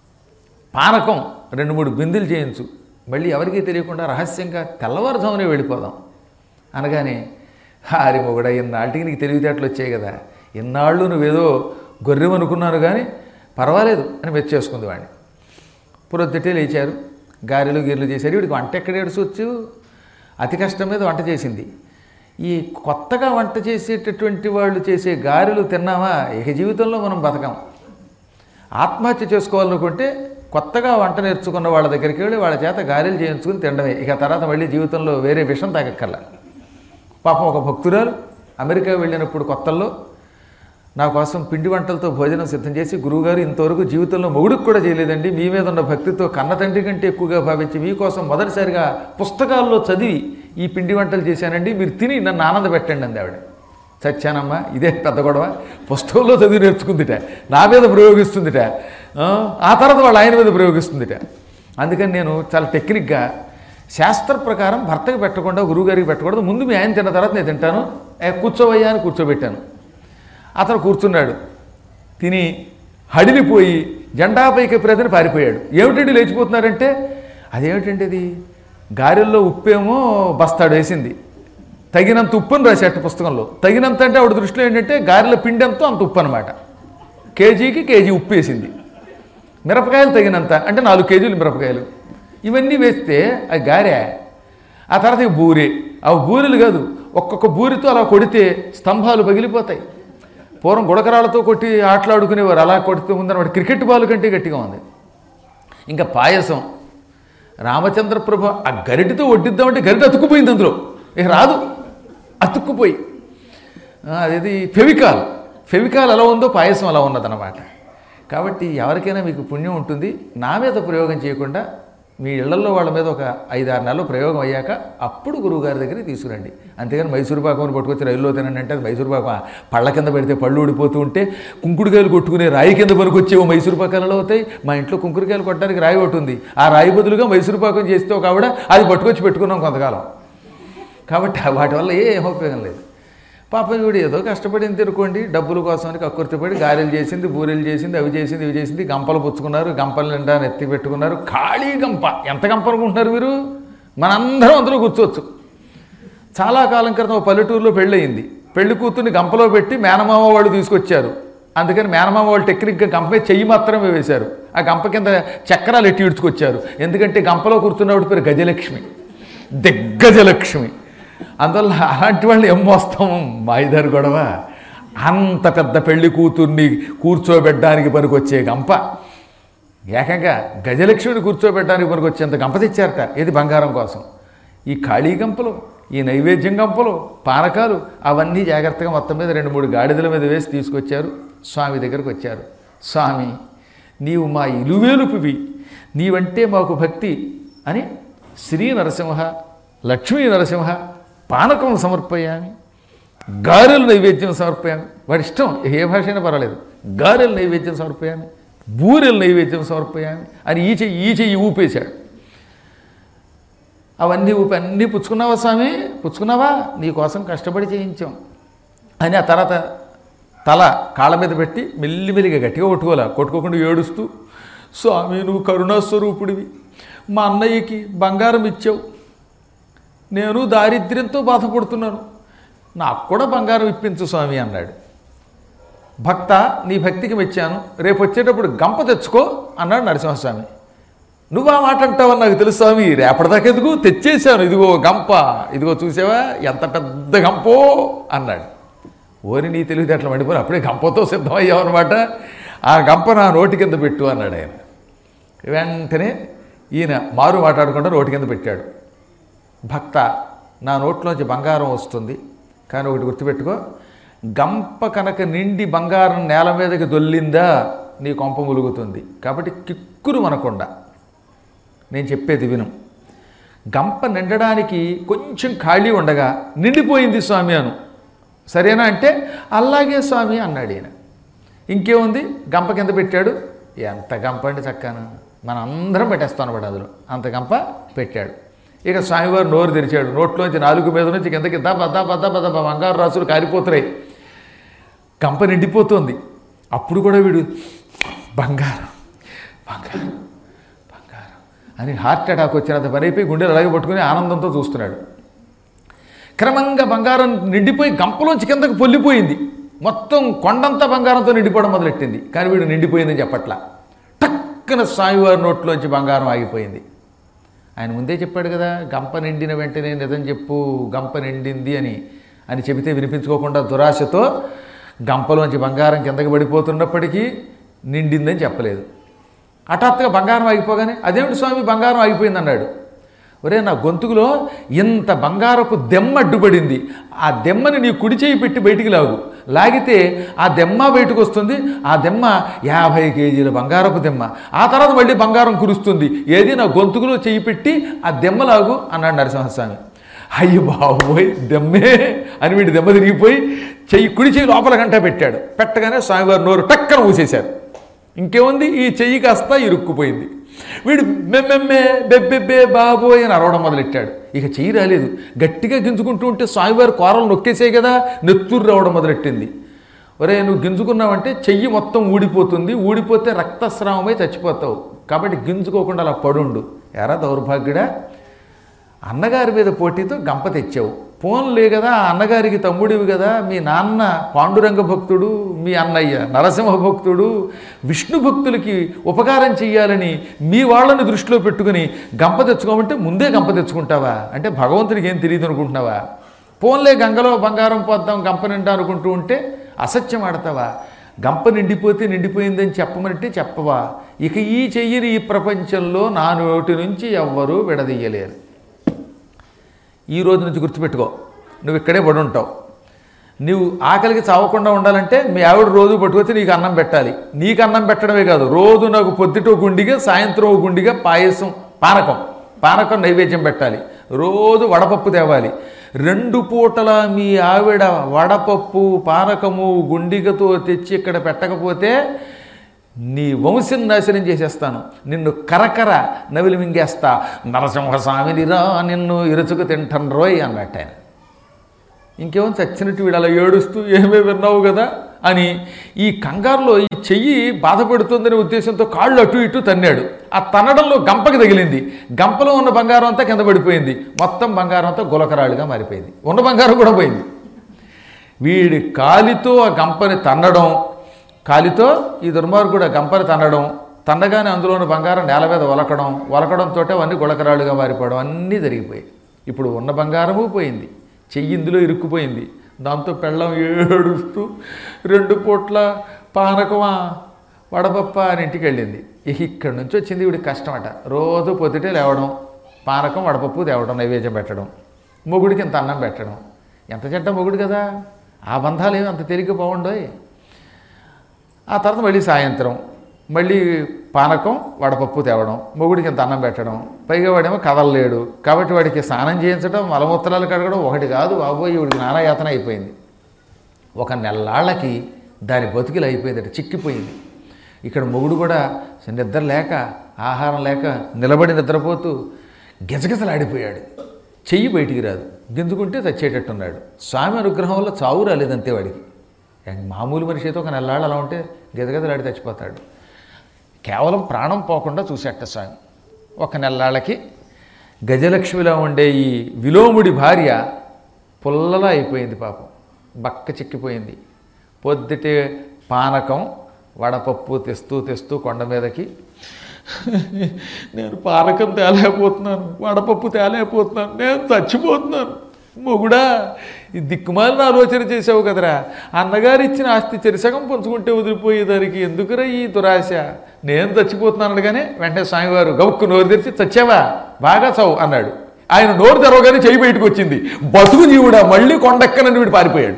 పానకం రెండు మూడు బిందులు చేయించు, మళ్ళీ ఎవరికీ తెలియకుండా రహస్యంగా తెల్లవారుజామునే వెళ్ళిపోదాం అనగానే, హారి మొగుడ ఇన్నాళ్ళకి నీకు తెలివితేటలు వచ్చాయి కదా, ఇన్నాళ్ళు నువ్వేదో గొర్రెమనుకున్నాను కానీ పర్వాలేదు అని మెచ్చేసుకుంది వాడిని. పొద్దుటే లేచారు, గారెలు గిర్రెలు చేశారు. వీడికి వంట ఎక్కడ ఏడుచొచ్చు, అతి కష్టం మీద వంట చేసింది. ఈ కొత్తగా వంట చేసేటటువంటి వాళ్ళు చేసే గారెలు తిన్నామా ఇక జీవితంలో మనం బతకం. ఆత్మహత్య చేసుకోవాలనుకుంటే కొత్తగా వంట నేర్చుకున్న వాళ్ళ దగ్గరికి వెళ్ళి వాళ్ళ చేత గారెలు చేయించుకుని తినడమే. ఇక తర్వాత మళ్ళీ జీవితంలో వేరే విషయం తాగక్కర్లా. పాపం ఒక భక్తురాలు అమెరికా వెళ్ళినప్పుడు కొత్తల్లో నా కోసం పిండి వంటలతో భోజనం సిద్ధం చేసి, గురువుగారు ఇంతవరకు జీవితంలో మొగుడికి కూడా చేయలేదండి, మీ మీద ఉన్న భక్తితో కన్న తండ్రి కంటే ఎక్కువగా భావించి మీకోసం మొదటిసారిగా పుస్తకాల్లో చదివి ఈ పిండి వంటలు చేశానండి, మీరు తిని నన్ను ఆనంద పెట్టండి అంది ఆవిడ. చచ్చానమ్మా, ఇదే పెద్ద గొడవ. పుస్తకంలో చదివి నేర్చుకుందిట, నా మీద ప్రయోగిస్తుందిట, ఆ తర్వాత వాళ్ళు ఆయన మీద ప్రయోగిస్తుందిట. అందుకని నేను చాలా టెక్నిక్గా శాస్త్ర ప్రకారం భర్తకి పెట్టకుండా గురువుగారికి పెట్టకూడదు, ముందు మీ ఆయన తిన్న తర్వాత నేను తింటాను, కూర్చోవయ్యా అని కూర్చోబెట్టాను. అతను కూర్చున్నాడు, తిని హడిలిపోయి జెండాపైకి ప్రతిని పారిపోయాడు. ఏమిటండి లేచిపోతున్నారంటే, అదేమిటండి అది గారెల్లో ఉప్పేమో బస్తాడు వేసింది, తగినంత ఉప్పు అని రాసేట పుస్తకంలో. తగినంత అంటే ఆవిడ దృష్టిలో ఏంటంటే గారెల పిండి ఎంతో అంత ఉప్పు అనమాట. కేజీకి కేజీ ఉప్పు వేసింది. మిరపకాయలు తగినంత అంటే నాలుగు కేజీలు మిరపకాయలు, ఇవన్నీ వేస్తే అది గారె. ఆ తర్వాత బూరి, అవి బూరెలు కాదు, ఒక్కొక్క బూరితో అలా కొడితే స్తంభాలు పగిలిపోతాయి. పూర్వం గుడకరాలతో కొట్టి ఆటలాడుకునేవారు, అలా కొడితే ఉందన్నమాట. క్రికెట్ బాల్ కంటే గట్టిగా ఉంది. ఇంకా పాయసం, రామచంద్ర ప్రభు ఆ గరిటితో వడ్డిద్దామంటే గరిట అతుక్కుపోయింది, అందులో ఇక రాదు, అతుక్కుపోయి. అదేది ఫెవికాల్, ఫెవికాల్ ఎలా ఉందో పాయసం అలా ఉన్నదన్నమాట. కాబట్టి ఎవరికైనా మీకు పుణ్యం ఉంటుంది, నా మీద ప్రయోగం చేయకుండా మీ ఇళ్లలో వాళ్ళ మీద ఒక ఐదారు నెలలు ప్రయోగం అయ్యాక అప్పుడు గురువుగారి దగ్గరికి తీసుకురండి. అంతేగాని మైసూరు పాకం పట్టుకొచ్చి రైల్లో తినండి అంటే అది మైసూరు పాకం పళ్ళ కింద పెడితే పళ్ళు ఊడిపోతూ ఉంటే కుంకుడుకాయలు కొట్టుకునే రాయి కింద పనికొచ్చేవో మైసూరు పాకాలలో అవుతాయి. మా ఇంట్లో కుంకుడుకాయలు కొట్టడానికి రాయి ఒకటి ఉంది, ఆ రాయి బదులుగా మైసూరు పాకం చేస్తే ఒక ఆవిడ అది పట్టుకొచ్చి పెట్టుకున్నాం కొంతకాలం. కాబట్టి వాటి వల్ల ఏం ఉపయోగం లేదు. పాపం వీడు ఏదో కష్టపడింది తిరుకోండి, డబ్బుల కోసమని కక్కుర్తిపడి గారెలు చేసింది, బూరెలు చేసింది, అవి చేసింది, ఇవి చేసింది, గంపలు పుచ్చుకున్నారు, గంపలు నిండా నెత్తి పెట్టుకున్నారు. ఖాళీ గంప, ఎంత గంప అనుకుంటున్నారు మీరు? మనందరం అందులో కూర్చోవచ్చు. చాలా కాలం క్రితం పల్లెటూరులో పెళ్ళయింది. పెళ్లి కూతుర్ని గంపలో పెట్టి మేనమామ వాళ్ళు తీసుకొచ్చారు. అందుకని మేనమామ వాళ్ళు టెక్నిక్గా గంప మీద చెయ్యి మాత్రమే వేశారు. ఆ గంప కింద చక్రాలు ఎట్టి ఇడ్చుకొచ్చారు. ఎందుకంటే గంపలో కూర్చున్నప్పుడు పేరు గజలక్ష్మి, దిగ్గజలక్ష్మి. అందువల్ల అలాంటి వాళ్ళు ఏం మోస్తాము, మాయిదారు గొడవ. అంత పెద్ద పెళ్లి కూతుర్ని కూర్చోబెట్టడానికి పనికొచ్చే గంప, ఏకంగా గజలక్ష్మిని కూర్చోబెట్టడానికి పనికొచ్చేంత గంప తెచ్చారట. ఇది బంగారం కోసం. ఈ ఖాళీ గంపలు, ఈ నైవేద్యం గంపలు, పానకాలు అవన్నీ జాగ్రత్తగా మొత్తం మీద రెండు మూడు గాడిదల మీద వేసి తీసుకొచ్చారు. స్వామి దగ్గరకు వచ్చారు. స్వామి, నీవు మా ఇలువేలుపువి, నీవంటే మాకు భక్తి అని శ్రీ నరసింహ, లక్ష్మీ నరసింహ పానకం సమర్పయామి, గారెలు నైవేద్యం సమర్పయామి. వాడి ఇష్టం, ఏ భాష అయినా పర్వాలేదు. గారెలు నైవేద్యం సమర్పయామి, బూరెలు నైవేద్యం సమర్పయామి అని ఈ చెయ్యి ఈ చెయ్యి ఊపేశాడు. అవన్నీ ఊపి, అన్నీ పుచ్చుకున్నావా స్వామి, పుచ్చుకున్నావా, నీకోసం కష్టపడి చేయించాం అని ఆ తర్వాత తల కాళ్ళ మీద పెట్టి మెల్లిమెల్లిగా గట్టిగా కొట్టుకోలే, కొట్టుకోకుండా ఏడుస్తూ, స్వామి నువ్వు కరుణాస్వరూపుడివి, మా అన్నయ్యకి బంగారం ఇచ్చావు, నేను దారిద్ర్యంతో బాధపడుతున్నాను, నాకు కూడా బంగారం ఇప్పించు స్వామి అన్నాడు. భక్త, నీ భక్తికి మెచ్చాను, రేపు వచ్చేటప్పుడు గంప తెచ్చుకో అన్నాడు నరసింహస్వామి. నువ్వు ఆ మాట అంటావని నాకు తెలుసు స్వామి, రేపటిదాకా ఎందుకు, తెచ్చేశాను, ఇదిగో గంప, ఇదిగో చూసావా ఎంత పెద్ద గంపో అన్నాడు. ఓరి నీ తెలివితేటలు మండిపోయి అప్పుడే గంపతో సిద్ధమయ్యావు అనమాట. ఆ గంప నా నోటి కింద పెట్టు అన్నాడు ఆయన. వెంటనే ఈయన మారు మాట్లాడుకుంటూ నోటి కింద పెట్టాడు. భక్త, నా నోట్లోంచి బంగారం వస్తుంది, కానీ ఒకటి గుర్తుపెట్టుకో, గంప కనుక నిండి బంగారం నేల మీదకి దొల్లిందా నీ కొంప ములుగుతుంది. కాబట్టి కిక్కురు మనకుండా నేను చెప్పేది విను. గంప నిండడానికి కొంచెం ఖాళీ ఉండగా నిండిపోయింది స్వామి అను, సరేనా అంటే అలాగే స్వామి అన్నాడు ఈయన. ఇంకేముంది, గంప కింద పెట్టాడు. ఎంత గంప అండి, చక్కాను మనం అందరం పెట్టేస్తాను పడి అందులో, అంత గంప పెట్టాడు. ఇక స్వామివారు నోరు తెరిచాడు. నోట్లోంచి నాలుగు మీద నుంచి కిందకి దా బద్దా బద్దా బద్దా బంగారు రాసులు కారిపోతున్నాయి. గంప నిండిపోతుంది. అప్పుడు కూడా వీడు బంగారం బంగారం బంగారం అని హార్ట్ అటాక్ వచ్చినంత పని అయిపోయి గుండెలు అలాగే పట్టుకుని ఆనందంతో చూస్తున్నాడు. క్రమంగా బంగారం నిండిపోయి గంపలోంచి కిందకు పొల్లిపోయింది. మొత్తం కొండంతా బంగారంతో నిండిపోవడం మొదలెట్టింది. కానీ వీడు నిండిపోయిందని చెప్పట్లా. టక్కున స్వామివారి నోట్లోంచి బంగారం ఆగిపోయింది. ఆయన ముందే చెప్పాడు కదా, గంప నిండిన వెంటనే నిజం చెప్పు, గంప నిండింది అని అని చెబితే వినిపించుకోకుండా దురాశతో గంపలోంచి బంగారం కిందకి పడిపోతున్నప్పటికీ నిండిందని చెప్పలేదు. హఠాత్తుగా బంగారం ఆగిపోగానే అదేమిటి స్వామి బంగారం ఆగిపోయింది అన్నాడు. ఒరే, నా గొంతుకులో ఇంత బంగారపు దెమ్మ అడ్డుపడింది, ఆ దెమ్మని నీ కుడి చేయి పెట్టి బయటికి లాగు, లాగితే ఆ దెమ్మ బయటకు వస్తుంది, ఆ దెమ్మ యాభై కేజీల బంగారపు దెమ్మ, ఆ తర్వాత మళ్ళీ బంగారం కురుస్తుంది, ఏది నా గొంతుకులో చేయి పెట్టి ఆ దెమ్మ లాగు అన్నాడు నరసింహస్వామి. అయ్యి బాబోయ్ దెమ్మే అని వీడి దెమ్మ తిరిగిపోయి చెయ్యి కుడి చెయ్యి లోపల గంట పెట్టాడు. పెట్టగానే స్వామివారి నోరు టక్కన మూసేశారు. ఇంకేముంది, ఈ చెయ్యి కాస్త ఇరుక్కుపోయింది. వీడు మెమ్మెమ్మే బెబ్బెబ్బే బాబోయ్ అని అరవడం మొదలెట్టాడు. ఇక చెయ్యి రాలేదు. గట్టిగా గింజుకుంటూ ఉంటే స్వామివారి కూరలు నొక్కేసాయి కదా, నెత్తురు రావడం మొదలెట్టింది. ఒరే, నువ్వు గింజుకున్నావంటే చెయ్యి మొత్తం ఊడిపోతుంది, ఊడిపోతే రక్తస్రావమై చచ్చిపోతావు, కాబట్టి గింజుకోకుండా అలా పడుండు. ఎరా దౌర్భాగ్యుడా, అన్నగారి మీద పోటీతో గంప తెచ్చావు, పోన్లే కదా అన్నగారికి తమ్ముడివి కదా, మీ నాన్న పాండురంగ భక్తుడు, మీ అన్నయ్య నరసింహ భక్తుడు, విష్ణు భక్తులకి ఉపకారం చెయ్యాలని మీ వాళ్ళని దృష్టిలో పెట్టుకుని గంప తెచ్చుకోమంటే ముందే గంప తెచ్చుకుంటావా అంటే భగవంతుడికి ఏం తెలియదు అనుకుంటున్నావా? పోన్లే గంగలో బంగారం పోద్దాం గంప నిండా అనుకుంటూ ఉంటే అసత్యం ఆడతావా? గంప నిండిపోతే నిండిపోయిందని చెప్పమంటే చెప్పవా? ఇక ఈ చెయ్యిని ఈ ప్రపంచంలో నా నోటి నుంచి ఎవ్వరూ విడదీయలేరు. ఈ రోజు నుంచి గుర్తుపెట్టుకో, నువ్వు ఇక్కడే పడి ఉంటావు. నువ్వు ఆకలికి చావకుండా ఉండాలంటే మీ ఆవిడ రోజు పట్టుకొచ్చి నీకు అన్నం పెట్టాలి. నీకు అన్నం పెట్టడమే కాదు, రోజు నాకు పొద్దుటో గుండిగా సాయంత్రం గుండిగా పాయసం పానకం పానకం నైవేద్యం పెట్టాలి. రోజు వడపప్పు తేవాలి. రెండు పూటల మీ ఆవిడ వడపప్పు పానకము గుండిగతో తెచ్చి ఇక్కడ పెట్టకపోతే నీ వంశం నాశనం చేసేస్తాను, నిన్ను కరకర నవిలి మింగేస్తా, నరసింహస్వామిని రా నిన్ను ఇరుచుకు తింటాను రోయ్ అన్నట్టు ఆయన. ఇంకేమో చచ్చినట్టు వీడు అలా ఏడుస్తూ ఏమే విన్నావు కదా అని ఈ కంగారులో ఈ చెయ్యి బాధపడుతుందనే ఉద్దేశంతో కాళ్ళు అటు ఇటు తన్నాడు. ఆ తన్నడంలో గంపకి తగిలింది. గంపలో ఉన్న బంగారం అంతా కింద పడిపోయింది. మొత్తం బంగారం అంతా గులకరాళ్ళుగా మారిపోయింది. ఉన్న బంగారం కూడా పోయింది. వీడి కాలితో ఆ గంపని తన్నడం, కాలితో ఈ దుర్మార్గుడు గంపని తన్నడం, తన్నగానే అందులోని బంగారం నేల మీద ఒలకడం, ఒలకడంతో అవన్నీ గుళకరాళ్ళుగా మారిపోవడం అన్నీ జరిగిపోయాయి. ఇప్పుడు ఉన్న బంగారము పోయింది, చెయ్యి ఇందులో ఇరుక్కుపోయింది. దాంతో పెళ్ళం ఏడుస్తూ రెండు పూట్ల పానకమా వడపప్ప అని ఇంటికి వెళ్ళింది. ఇక ఇక్కడి నుంచి వచ్చింది వీడికి కష్టమట. రోజు పొద్దుటే లేవడం, పానకం వడపప్పు తేవడం, నైవేద్యం పెట్టడం, మొగుడికి ఇంత అన్నం పెట్టడం. ఎంత చెడ్డ మొగుడు కదా, ఆ బంధాలు ఏమి అంత తేలిక బాగుండోయ్. ఆ తర్వాత మళ్ళీ సాయంత్రం మళ్ళీ పానకం వడపప్పు తేవడం, మొగుడికి ఇంత అన్నం పెట్టడం, పైగా వాడేమో కదలలేడు కాబట్టి వాడికి స్నానం చేయించడం, మలమూత్రాలు కడగడం ఒకటి కాదు బాబోయ్, వీడికి నానాయాతన అయిపోయింది. ఒక నెల్లాళ్ళకి దాని బతుకులు అయిపోయిందట, చిక్కిపోయింది. ఇక్కడ మొగుడు కూడా నిద్ర లేక, ఆహారం లేక నిలబడి నిద్రపోతూ గిజగిజలాడిపోయాడు. చెయ్యి బయటికి రాదు, గింజుకుంటే చచ్చేటట్టున్నాడు. స్వామి అనుగ్రహం వల్ల చావు రాలేదంతే వాడికి. మామూలు మనిషి అయితే ఒక నెల్లాళ్ళు అలా ఉంటే గిజగిజలాడి చచ్చిపోతాడు. కేవలం ప్రాణం పోకుండా చూసేట స్వామి. ఒక నెల్లాళ్ళకి గజలక్ష్మిలో ఉండే ఈ విలోముడి భార్య పుల్లలా అయిపోయింది పాపం, బక్క చిక్కిపోయింది. పొద్దుటే పానకం వడపప్పు తెస్తూ తెస్తూ కొండ మీదకి, నేను పానకం తేలేకపోతున్నాను, వడపప్పు తేలేకపోతున్నాను, నేను చచ్చిపోతున్నాను. మొగుడా, ఈ దిక్కుమాలిన ఆలోచన చేసావు కదరా, అన్నగారు ఇచ్చిన ఆస్తి చెరిసగం పంచుకుంటే వదిలిపోయేదానికి ఎందుకురా ఈ దురాశ, నేను చచ్చిపోతున్నాను అనగానే వెంటనే స్వామివారు గౌక్కు నోరు తెరిచి, చచ్చావా బాగా చావు అన్నాడు. ఆయన నోరు తెరవగానే చెయ్యి బయటకు వచ్చింది. బతుకు జీవుడా, మళ్ళీ కొండెక్కనని వీడు పారిపోయాడు.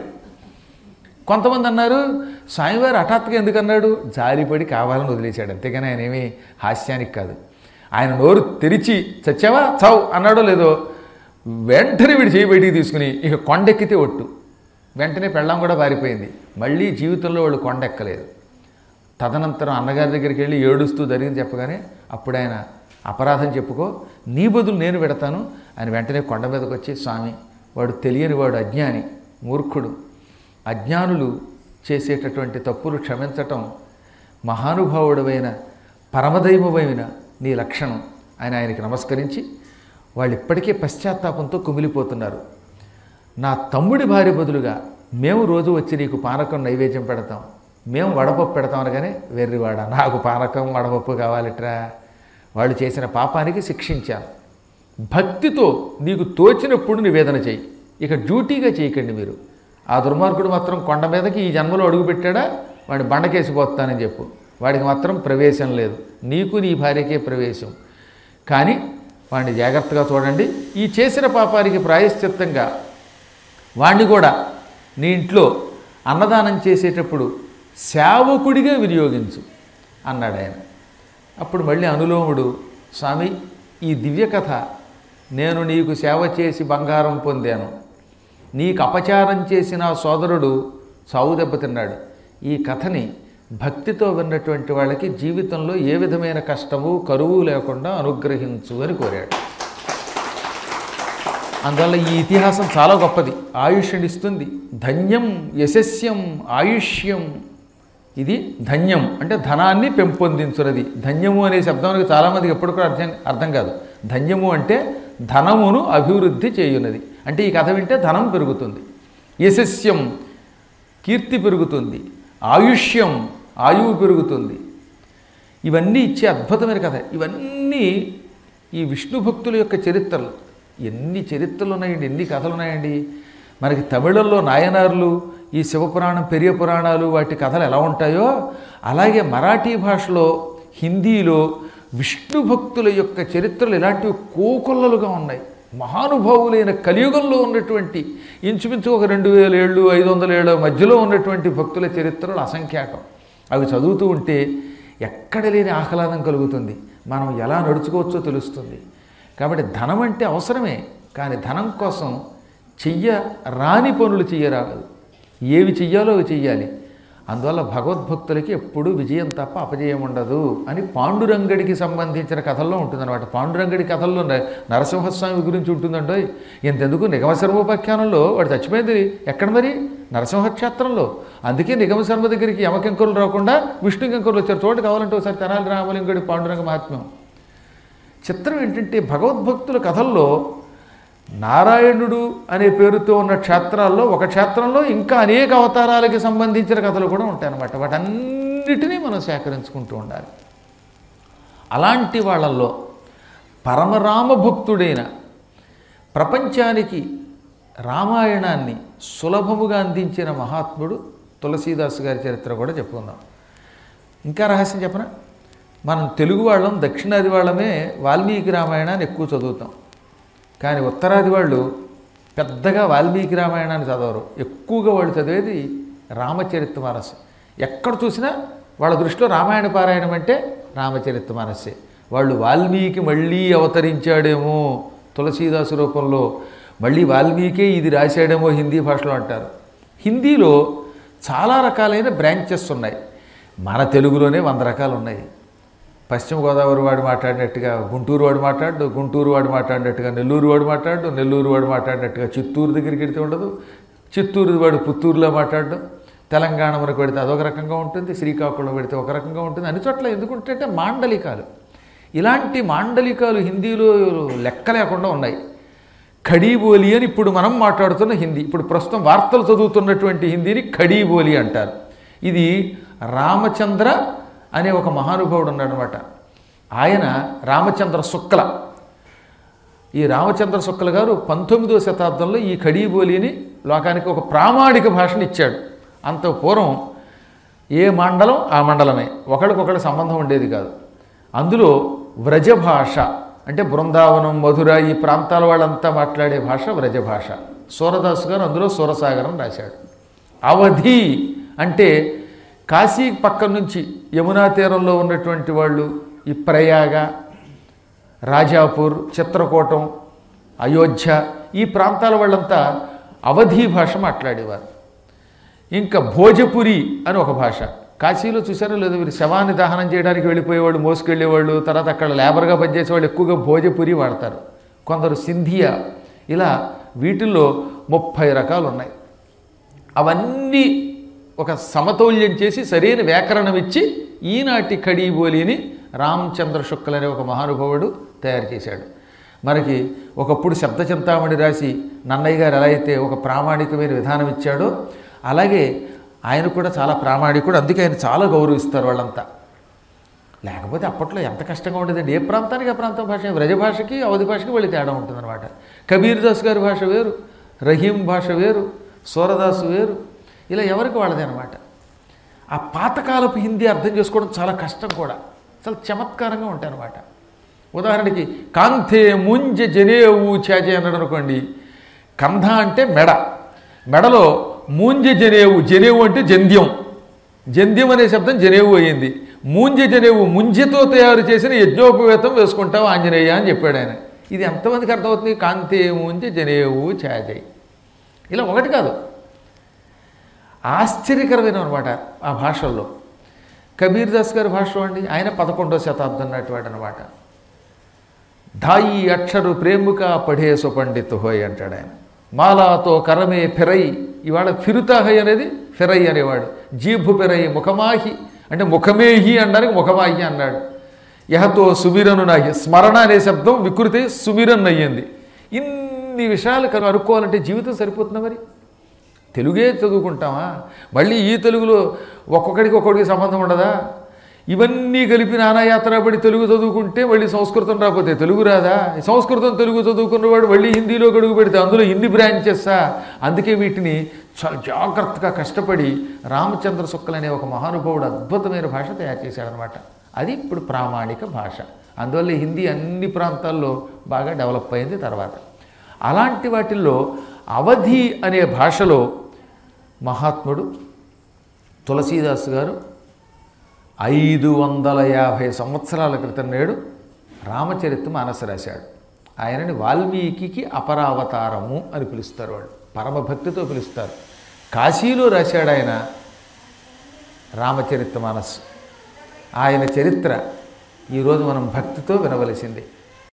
కొంతమంది అన్నారు స్వామివారు హఠాత్తుగా ఎందుకన్నాడు, జారిపడి కావాలని వదిలేశాడు, అంతేగాని ఆయన ఏమీ హాస్యానికి కాదు. ఆయన నోరు తెరిచి చచ్చావా చావు అన్నాడో లేదో, వెంటనే వీడు చేయి బయటికి తీసుకుని ఇక కొండెక్కితే ఒట్టు. వెంటనే పెళ్ళాం కూడా పారిపోయింది. మళ్ళీ జీవితంలో వాళ్ళు కొండెక్కలేదు. తదనంతరం అన్నగారి దగ్గరికి వెళ్ళి ఏడుస్తూ జరిగింది చెప్పగానే అప్పుడు ఆయన అపరాధం చెప్పుకో, నీ బదులు నేను పెడతాను అని వెంటనే కొండ మీదకి వచ్చి, స్వామి వాడు తెలియని వాడు, అజ్ఞాని, మూర్ఖుడు, అజ్ఞానులు చేసేటటువంటి తప్పులు క్షమించటం మహానుభావుడమైన పరమదైవమైన నీ లక్షణం అని ఆయనకి నమస్కరించి, వాళ్ళు ఇప్పటికే పశ్చాత్తాపంతో కుమిలిపోతున్నారు. నా తమ్ముడి భార్య బదులుగా మేము రోజు వచ్చి నీకు పానకం నైవేద్యం పెడతాం, మేము వడపప్పు పెడతాం అనగానే, వెర్రివాడ నాకు పానకం వడపప్పు కావాలిట్రా, వాళ్ళు చేసిన పాపానికి శిక్షించాను. భక్తితో నీకు తోచినప్పుడు నివేదన చేయి, ఇక డ్యూటీగా చేయకండి మీరు. ఆ దుర్మార్గుడు మాత్రం కొండ మీదకి ఈ జన్మలో అడుగుపెట్టాడా వాడిని బండకేసిపోతానని చెప్పు, వాడికి మాత్రం ప్రవేశం లేదు, నీకు నీ భార్యకే ప్రవేశం. కానీ వాడిని జాగ్రత్తగా చూడండి, ఈ చేసిన పాపానికి ప్రాయశ్చిత్తంగా వాడిని కూడా నీ ఇంట్లో అన్నదానం చేసేటప్పుడు సేవకుడిగా వినియోగించు అన్నాడు ఆయన. అప్పుడు మళ్ళీ అనులోముడు, స్వామి ఈ దివ్య కథ, నేను నీకు సేవ చేసి బంగారం పొందాను, నీకు అపచారం చేసిన సోదరుడు చావు దెబ్బతిన్నాడు, ఈ కథని భక్తితో విన్నటువంటి వాళ్ళకి జీవితంలో ఏ విధమైన కష్టము కరువు లేకుండా అనుగ్రహించు అని కోరాడు. అందువల్ల ఈ ఇతిహాసం చాలా గొప్పది, ఆయుష్నిస్తుంది. ధన్యం యశస్యం ఆయుష్యం, ఇది ధన్యం అంటే ధనాన్ని పెంపొందించున్నది. ధన్యము అనే శబ్దానికి చాలామందికి ఎప్పుడు కూడా అర్థం అర్థం కాదు. ధన్యము అంటే ధనమును అభివృద్ధి చేయున్నది, అంటే ఈ కథ వింటే ధనం పెరుగుతుంది. యశస్యం కీర్తి పెరుగుతుంది, ఆయుష్యం ఆయువు పెరుగుతుంది. ఇవన్నీ ఇచ్చే అద్భుతమైన కథ. ఇవన్నీ ఈ విష్ణు భక్తుల యొక్క చరిత్రలు. ఎన్ని చరిత్రలు ఉన్నాయండి, ఎన్ని కథలు ఉన్నాయండి. మనకి తమిళంలో నాయనార్లు, ఈ శివపురాణం, పెరియ పురాణాలు, వాటి కథలు ఎలా ఉంటాయో అలాగే మరాఠీ భాషలో, హిందీలో విష్ణు భక్తుల యొక్క చరిత్రలు ఇలాంటివి కోకొల్లలుగా ఉన్నాయి. మహానుభావులైన కలియుగంలో ఉన్నటువంటి ఇంచుమించు ఒక రెండు వేల ఏళ్ళు ఐదు వందల ఏళ్ళ మధ్యలో ఉన్నటువంటి భక్తుల చరిత్రలు అసంఖ్యాకం. అవి చదువుతూ ఉంటే ఎక్కడ లేని ఆహ్లాదం కలుగుతుంది, మనం ఎలా నడుచుకోవచ్చో తెలుస్తుంది. కాబట్టి ధనం అంటే అవసరమే, కానీ ధనం కోసం చెయ్య రాని పనులు చెయ్యరాదు, ఏవి చెయ్యాలో అవి చెయ్యాలి. అందువల్ల భగవద్భక్తులకి ఎప్పుడూ విజయం తప్ప అపజయం ఉండదు అని పాండురంగడికి సంబంధించిన కథల్లో ఉంటుందన్నమాట. పాండురంగడి కథల్లో నరసింహస్వామి గురించి ఉంటుందండో. ఇంతెందుకు నిగమశర్మోపాఖ్యానంలో వాడు చచ్చిపోయింది ఎక్కడ మరి, నరసింహక్షేత్రంలో. అందుకే నిగమశర్మ దగ్గరికి యమకింకరులు రాకుండా విష్ణుకింకరులు వచ్చారు. చోటు కావాలంటే ఒకసారి తెనాలి రామలింగుడి పాండురంగ మహాత్మ్యం. చిత్రం ఏంటంటే భగవద్భక్తుల కథల్లో నారాయణుడు అనే పేరుతో ఉన్న క్షేత్రాల్లో ఒక క్షేత్రంలో ఇంకా అనేక అవతారాలకి సంబంధించిన కథలు కూడా ఉంటాయన్నమాట. వాటన్నిటినీ మనం సేకరించుకుంటూ ఉండాలి. అలాంటి వాళ్ళల్లో పరమరామ భక్తుడైన, ప్రపంచానికి రామాయణాన్ని సులభముగా అందించిన మహాత్ముడు తులసీదాసు గారి చరిత్ర కూడా చెప్పుకుందాం. ఇంకా రహస్యం చెప్పనా, మనం తెలుగు వాళ్ళం, దక్షిణాది వాళ్ళమే వాల్మీకి రామాయణాన్ని ఎక్కువ చదువుతాం. కానీ ఉత్తరాది వాళ్ళు పెద్దగా వాల్మీకి రామాయణాన్ని చదవరు. ఎక్కువగా వాళ్ళు చదివేది రామచరితమానస్. ఎక్కడ చూసినా వాళ్ళ దృష్టిలో రామాయణ పారాయణం అంటే రామచరితమానస్సే. వాళ్ళు వాల్మీకి మళ్ళీ అవతరించాడేమో తులసీదాసు రూపంలో, మళ్ళీ వాల్మీకే ఇది రాశాడేమో హిందీ భాషలో అంటారు. హిందీలో చాలా రకాలైన బ్రాంచెస్ ఉన్నాయి. మన తెలుగులోనే వంద రకాలు ఉన్నాయి. పశ్చిమ గోదావరి వాడు మాట్లాడినట్టుగా గుంటూరు వాడు మాట్లాడు, గుంటూరు వాడు మాట్లాడినట్టుగా నెల్లూరు వాడు మాట్లాడు, నెల్లూరు వాడు మాట్లాడినట్టుగా చిత్తూరు దగ్గరికి వెడితే ఉండదు, చిత్తూరు వాడు పుత్తూరులో మాట్లాడడం, తెలంగాణ మనకు పెడితే అదొక రకంగా ఉంటుంది, శ్రీకాకుళం పెడితే ఒక రకంగా ఉంటుంది. అన్ని చోట్ల ఎందుకుంటే మాండలికాలు, ఇలాంటి మాండలికాలు హిందీలో లెక్క లేకుండా ఉన్నాయి. ఖడీబోలి అని ఇప్పుడు మనం మాట్లాడుతున్న హిందీ, ఇప్పుడు ప్రస్తుతం వార్తలు చదువుతున్నటువంటి హిందీని ఖడీబోలి అంటారు. ఇది రామచంద్ర అనే ఒక మహానుభావుడు ఉన్నాడనమాట. ఆయన రామచంద్ర శుక్ల. ఈ రామచంద్ర శుక్ల గారు పంతొమ్మిదవ శతాబ్దంలో ఈ ఖడీబోలిని లోకానికి ఒక ప్రామాణిక భాషను ఇచ్చాడు. అంత పూర్వం ఏ మండలం ఆ మండలమే, ఒకళ్ళకొకళ్ళ సంబంధం ఉండేది కాదు. అందులో వ్రజభాష అంటే బృందావనం, మధుర ఈ ప్రాంతాల వాళ్ళంతా మాట్లాడే భాష వ్రజభాష. సూరదాసు గారు అందులో సూరసాగరం రాశాడు. అవధి అంటే కాశీ పక్క నుంచి యమునా తీరంలో ఉన్నటువంటి వాళ్ళు, ఈ ప్రయాగ, రాజాపూర్, చిత్రకూటం, అయోధ్య ఈ ప్రాంతాల వాళ్ళంతా అవధీ భాష మాట్లాడేవారు. ఇంకా భోజపురి అని ఒక భాష. కాశీలో చూసారో లేదో మీరు, శవాన్ని దహనం చేయడానికి వెళ్ళిపోయేవాళ్ళు, మోసుకెళ్ళేవాళ్ళు, తర్వాత అక్కడ లేబర్గా పనిచేసేవాళ్ళు ఎక్కువగా భోజపురి వాడతారు. కొందరు సింధియా, ఇలా వీటిల్లో ముప్పై రకాలు ఉన్నాయి. అవన్నీ ఒక సమతౌల్యం చేసి సరైన వ్యాకరణం ఇచ్చి ఈనాటి ఖడీబోలిని రామచంద్ర శుక్ల అనే ఒక మహానుభావుడు తయారు చేశాడు. మనకి ఒకప్పుడు శబ్దచింతామణి రాసి నన్నయ్య గారు ఎలా అయితే ఒక ప్రామాణికమైన విధానం ఇచ్చాడో అలాగే ఆయన కూడా చాలా ప్రామాణికుడు. అందుకే ఆయన చాలా గౌరవిస్తారు వాళ్ళంతా. లేకపోతే అప్పట్లో ఎంత కష్టంగా ఉండేదండి. ఏ ప్రాంతానికి ఆ ప్రాంతం భాష, వ్రజభాషకి అవధి భాషకి వెళ్ళి తేడా ఉంటుందన్నమాట. కబీర్ దాస్ గారి భాష వేరు, రహీం భాష వేరు, సూరదాసు వేరు, ఇలా ఎవరికి వాళ్ళదే అనమాట. ఆ పాతకాలపు హిందీ అర్థం చేసుకోవడం చాలా కష్టం కూడా, చాలా చమత్కారంగా ఉంటాయి అన్నమాట. ఉదాహరణకి కాంథే ముంజ జనేవు చాజే అన్నాడు అనుకోండి. కంధ అంటే మెడ, మెడలో మూంజ జనేవు, జనేవు అంటే జంధ్యం, జంధ్యం అనే శబ్దం జనేవు అయ్యింది. మూంజ జనేవు, ముంజతో తయారు చేసిన యజ్ఞోపవేతం వేసుకుంటావు ఆంజనేయ అని చెప్పాడు ఆయన. ఇది ఎంతమందికి అర్థమవుతుంది? కాంతే మూంజ జనేవు చాజై. ఇలా ఒకటి కాదు, ఆశ్చర్యకరమైన అనమాట ఆ భాషల్లో. కబీర్ దాస్ గారి భాష అండి, ఆయన పదకొండవ శతాబ్దం నాటివాడు అనమాట. ధాయి అక్షరు ప్రేముక పఢేసు పండితు హోయ్ అంటాడు ఆయన. మాలాతో కరమే ఫిరై, ఇవాళ ఫిరుతాహై అనేది ఫిరై అనేవాడు. జీభు ఫిరై ముఖమాహి అంటే ముఖమేహి అనడానికి ముఖమాహి అన్నాడు. యహతో సుమిరను నాహి, స్మరణ అనే శబ్దం వికృతి సుమిరన్ అయ్యింది. ఇన్ని విషయాలు కను అనుకోవాలంటే జీవితం సరిపోతుందా? మరి తెలుగే చదువుకుంటామా? మళ్ళీ ఈ తెలుగులో ఒక్కొక్కడికి ఒక్కొక్కడికి సంబంధం ఉండదా? ఇవన్నీ కలిపి నానాయాత్రపడి తెలుగు చదువుకుంటే మళ్ళీ సంస్కృతం రాకపోతే తెలుగు రాదా? సంస్కృతం తెలుగు చదువుకున్నవాడు మళ్ళీ హిందీలో గడుగు పెడితే అందులో ఇన్ని బ్రాంచెస్సా? అందుకే వీటిని చాలా జాగ్రత్తగా కష్టపడి రామచంద్ర శుక్ల అనే ఒక మహానుభావుడు అద్భుతమైన భాష తయారు చేశాడనమాట. అది ఇప్పుడు ప్రామాణిక భాష. అందువల్ల హిందీ అన్ని ప్రాంతాల్లో బాగా డెవలప్ అయింది తర్వాత. అలాంటి వాటిల్లో అవధి అనే భాషలో మహాత్ముడు తులసీదాసు గారు ఐదు వందల యాభై సంవత్సరాల క్రితం నేడు రామచరిత మానస రాశాడు. ఆయనని వాల్మీకి అపరావతారము అని పిలుస్తారు, వాళ్ళు పరమభక్తితో పిలుస్తారు. కాశీలో రాశాడు ఆయన రామచరిత మానస్. ఆయన చరిత్ర ఈరోజు మనం భక్తితో వినవలసింది.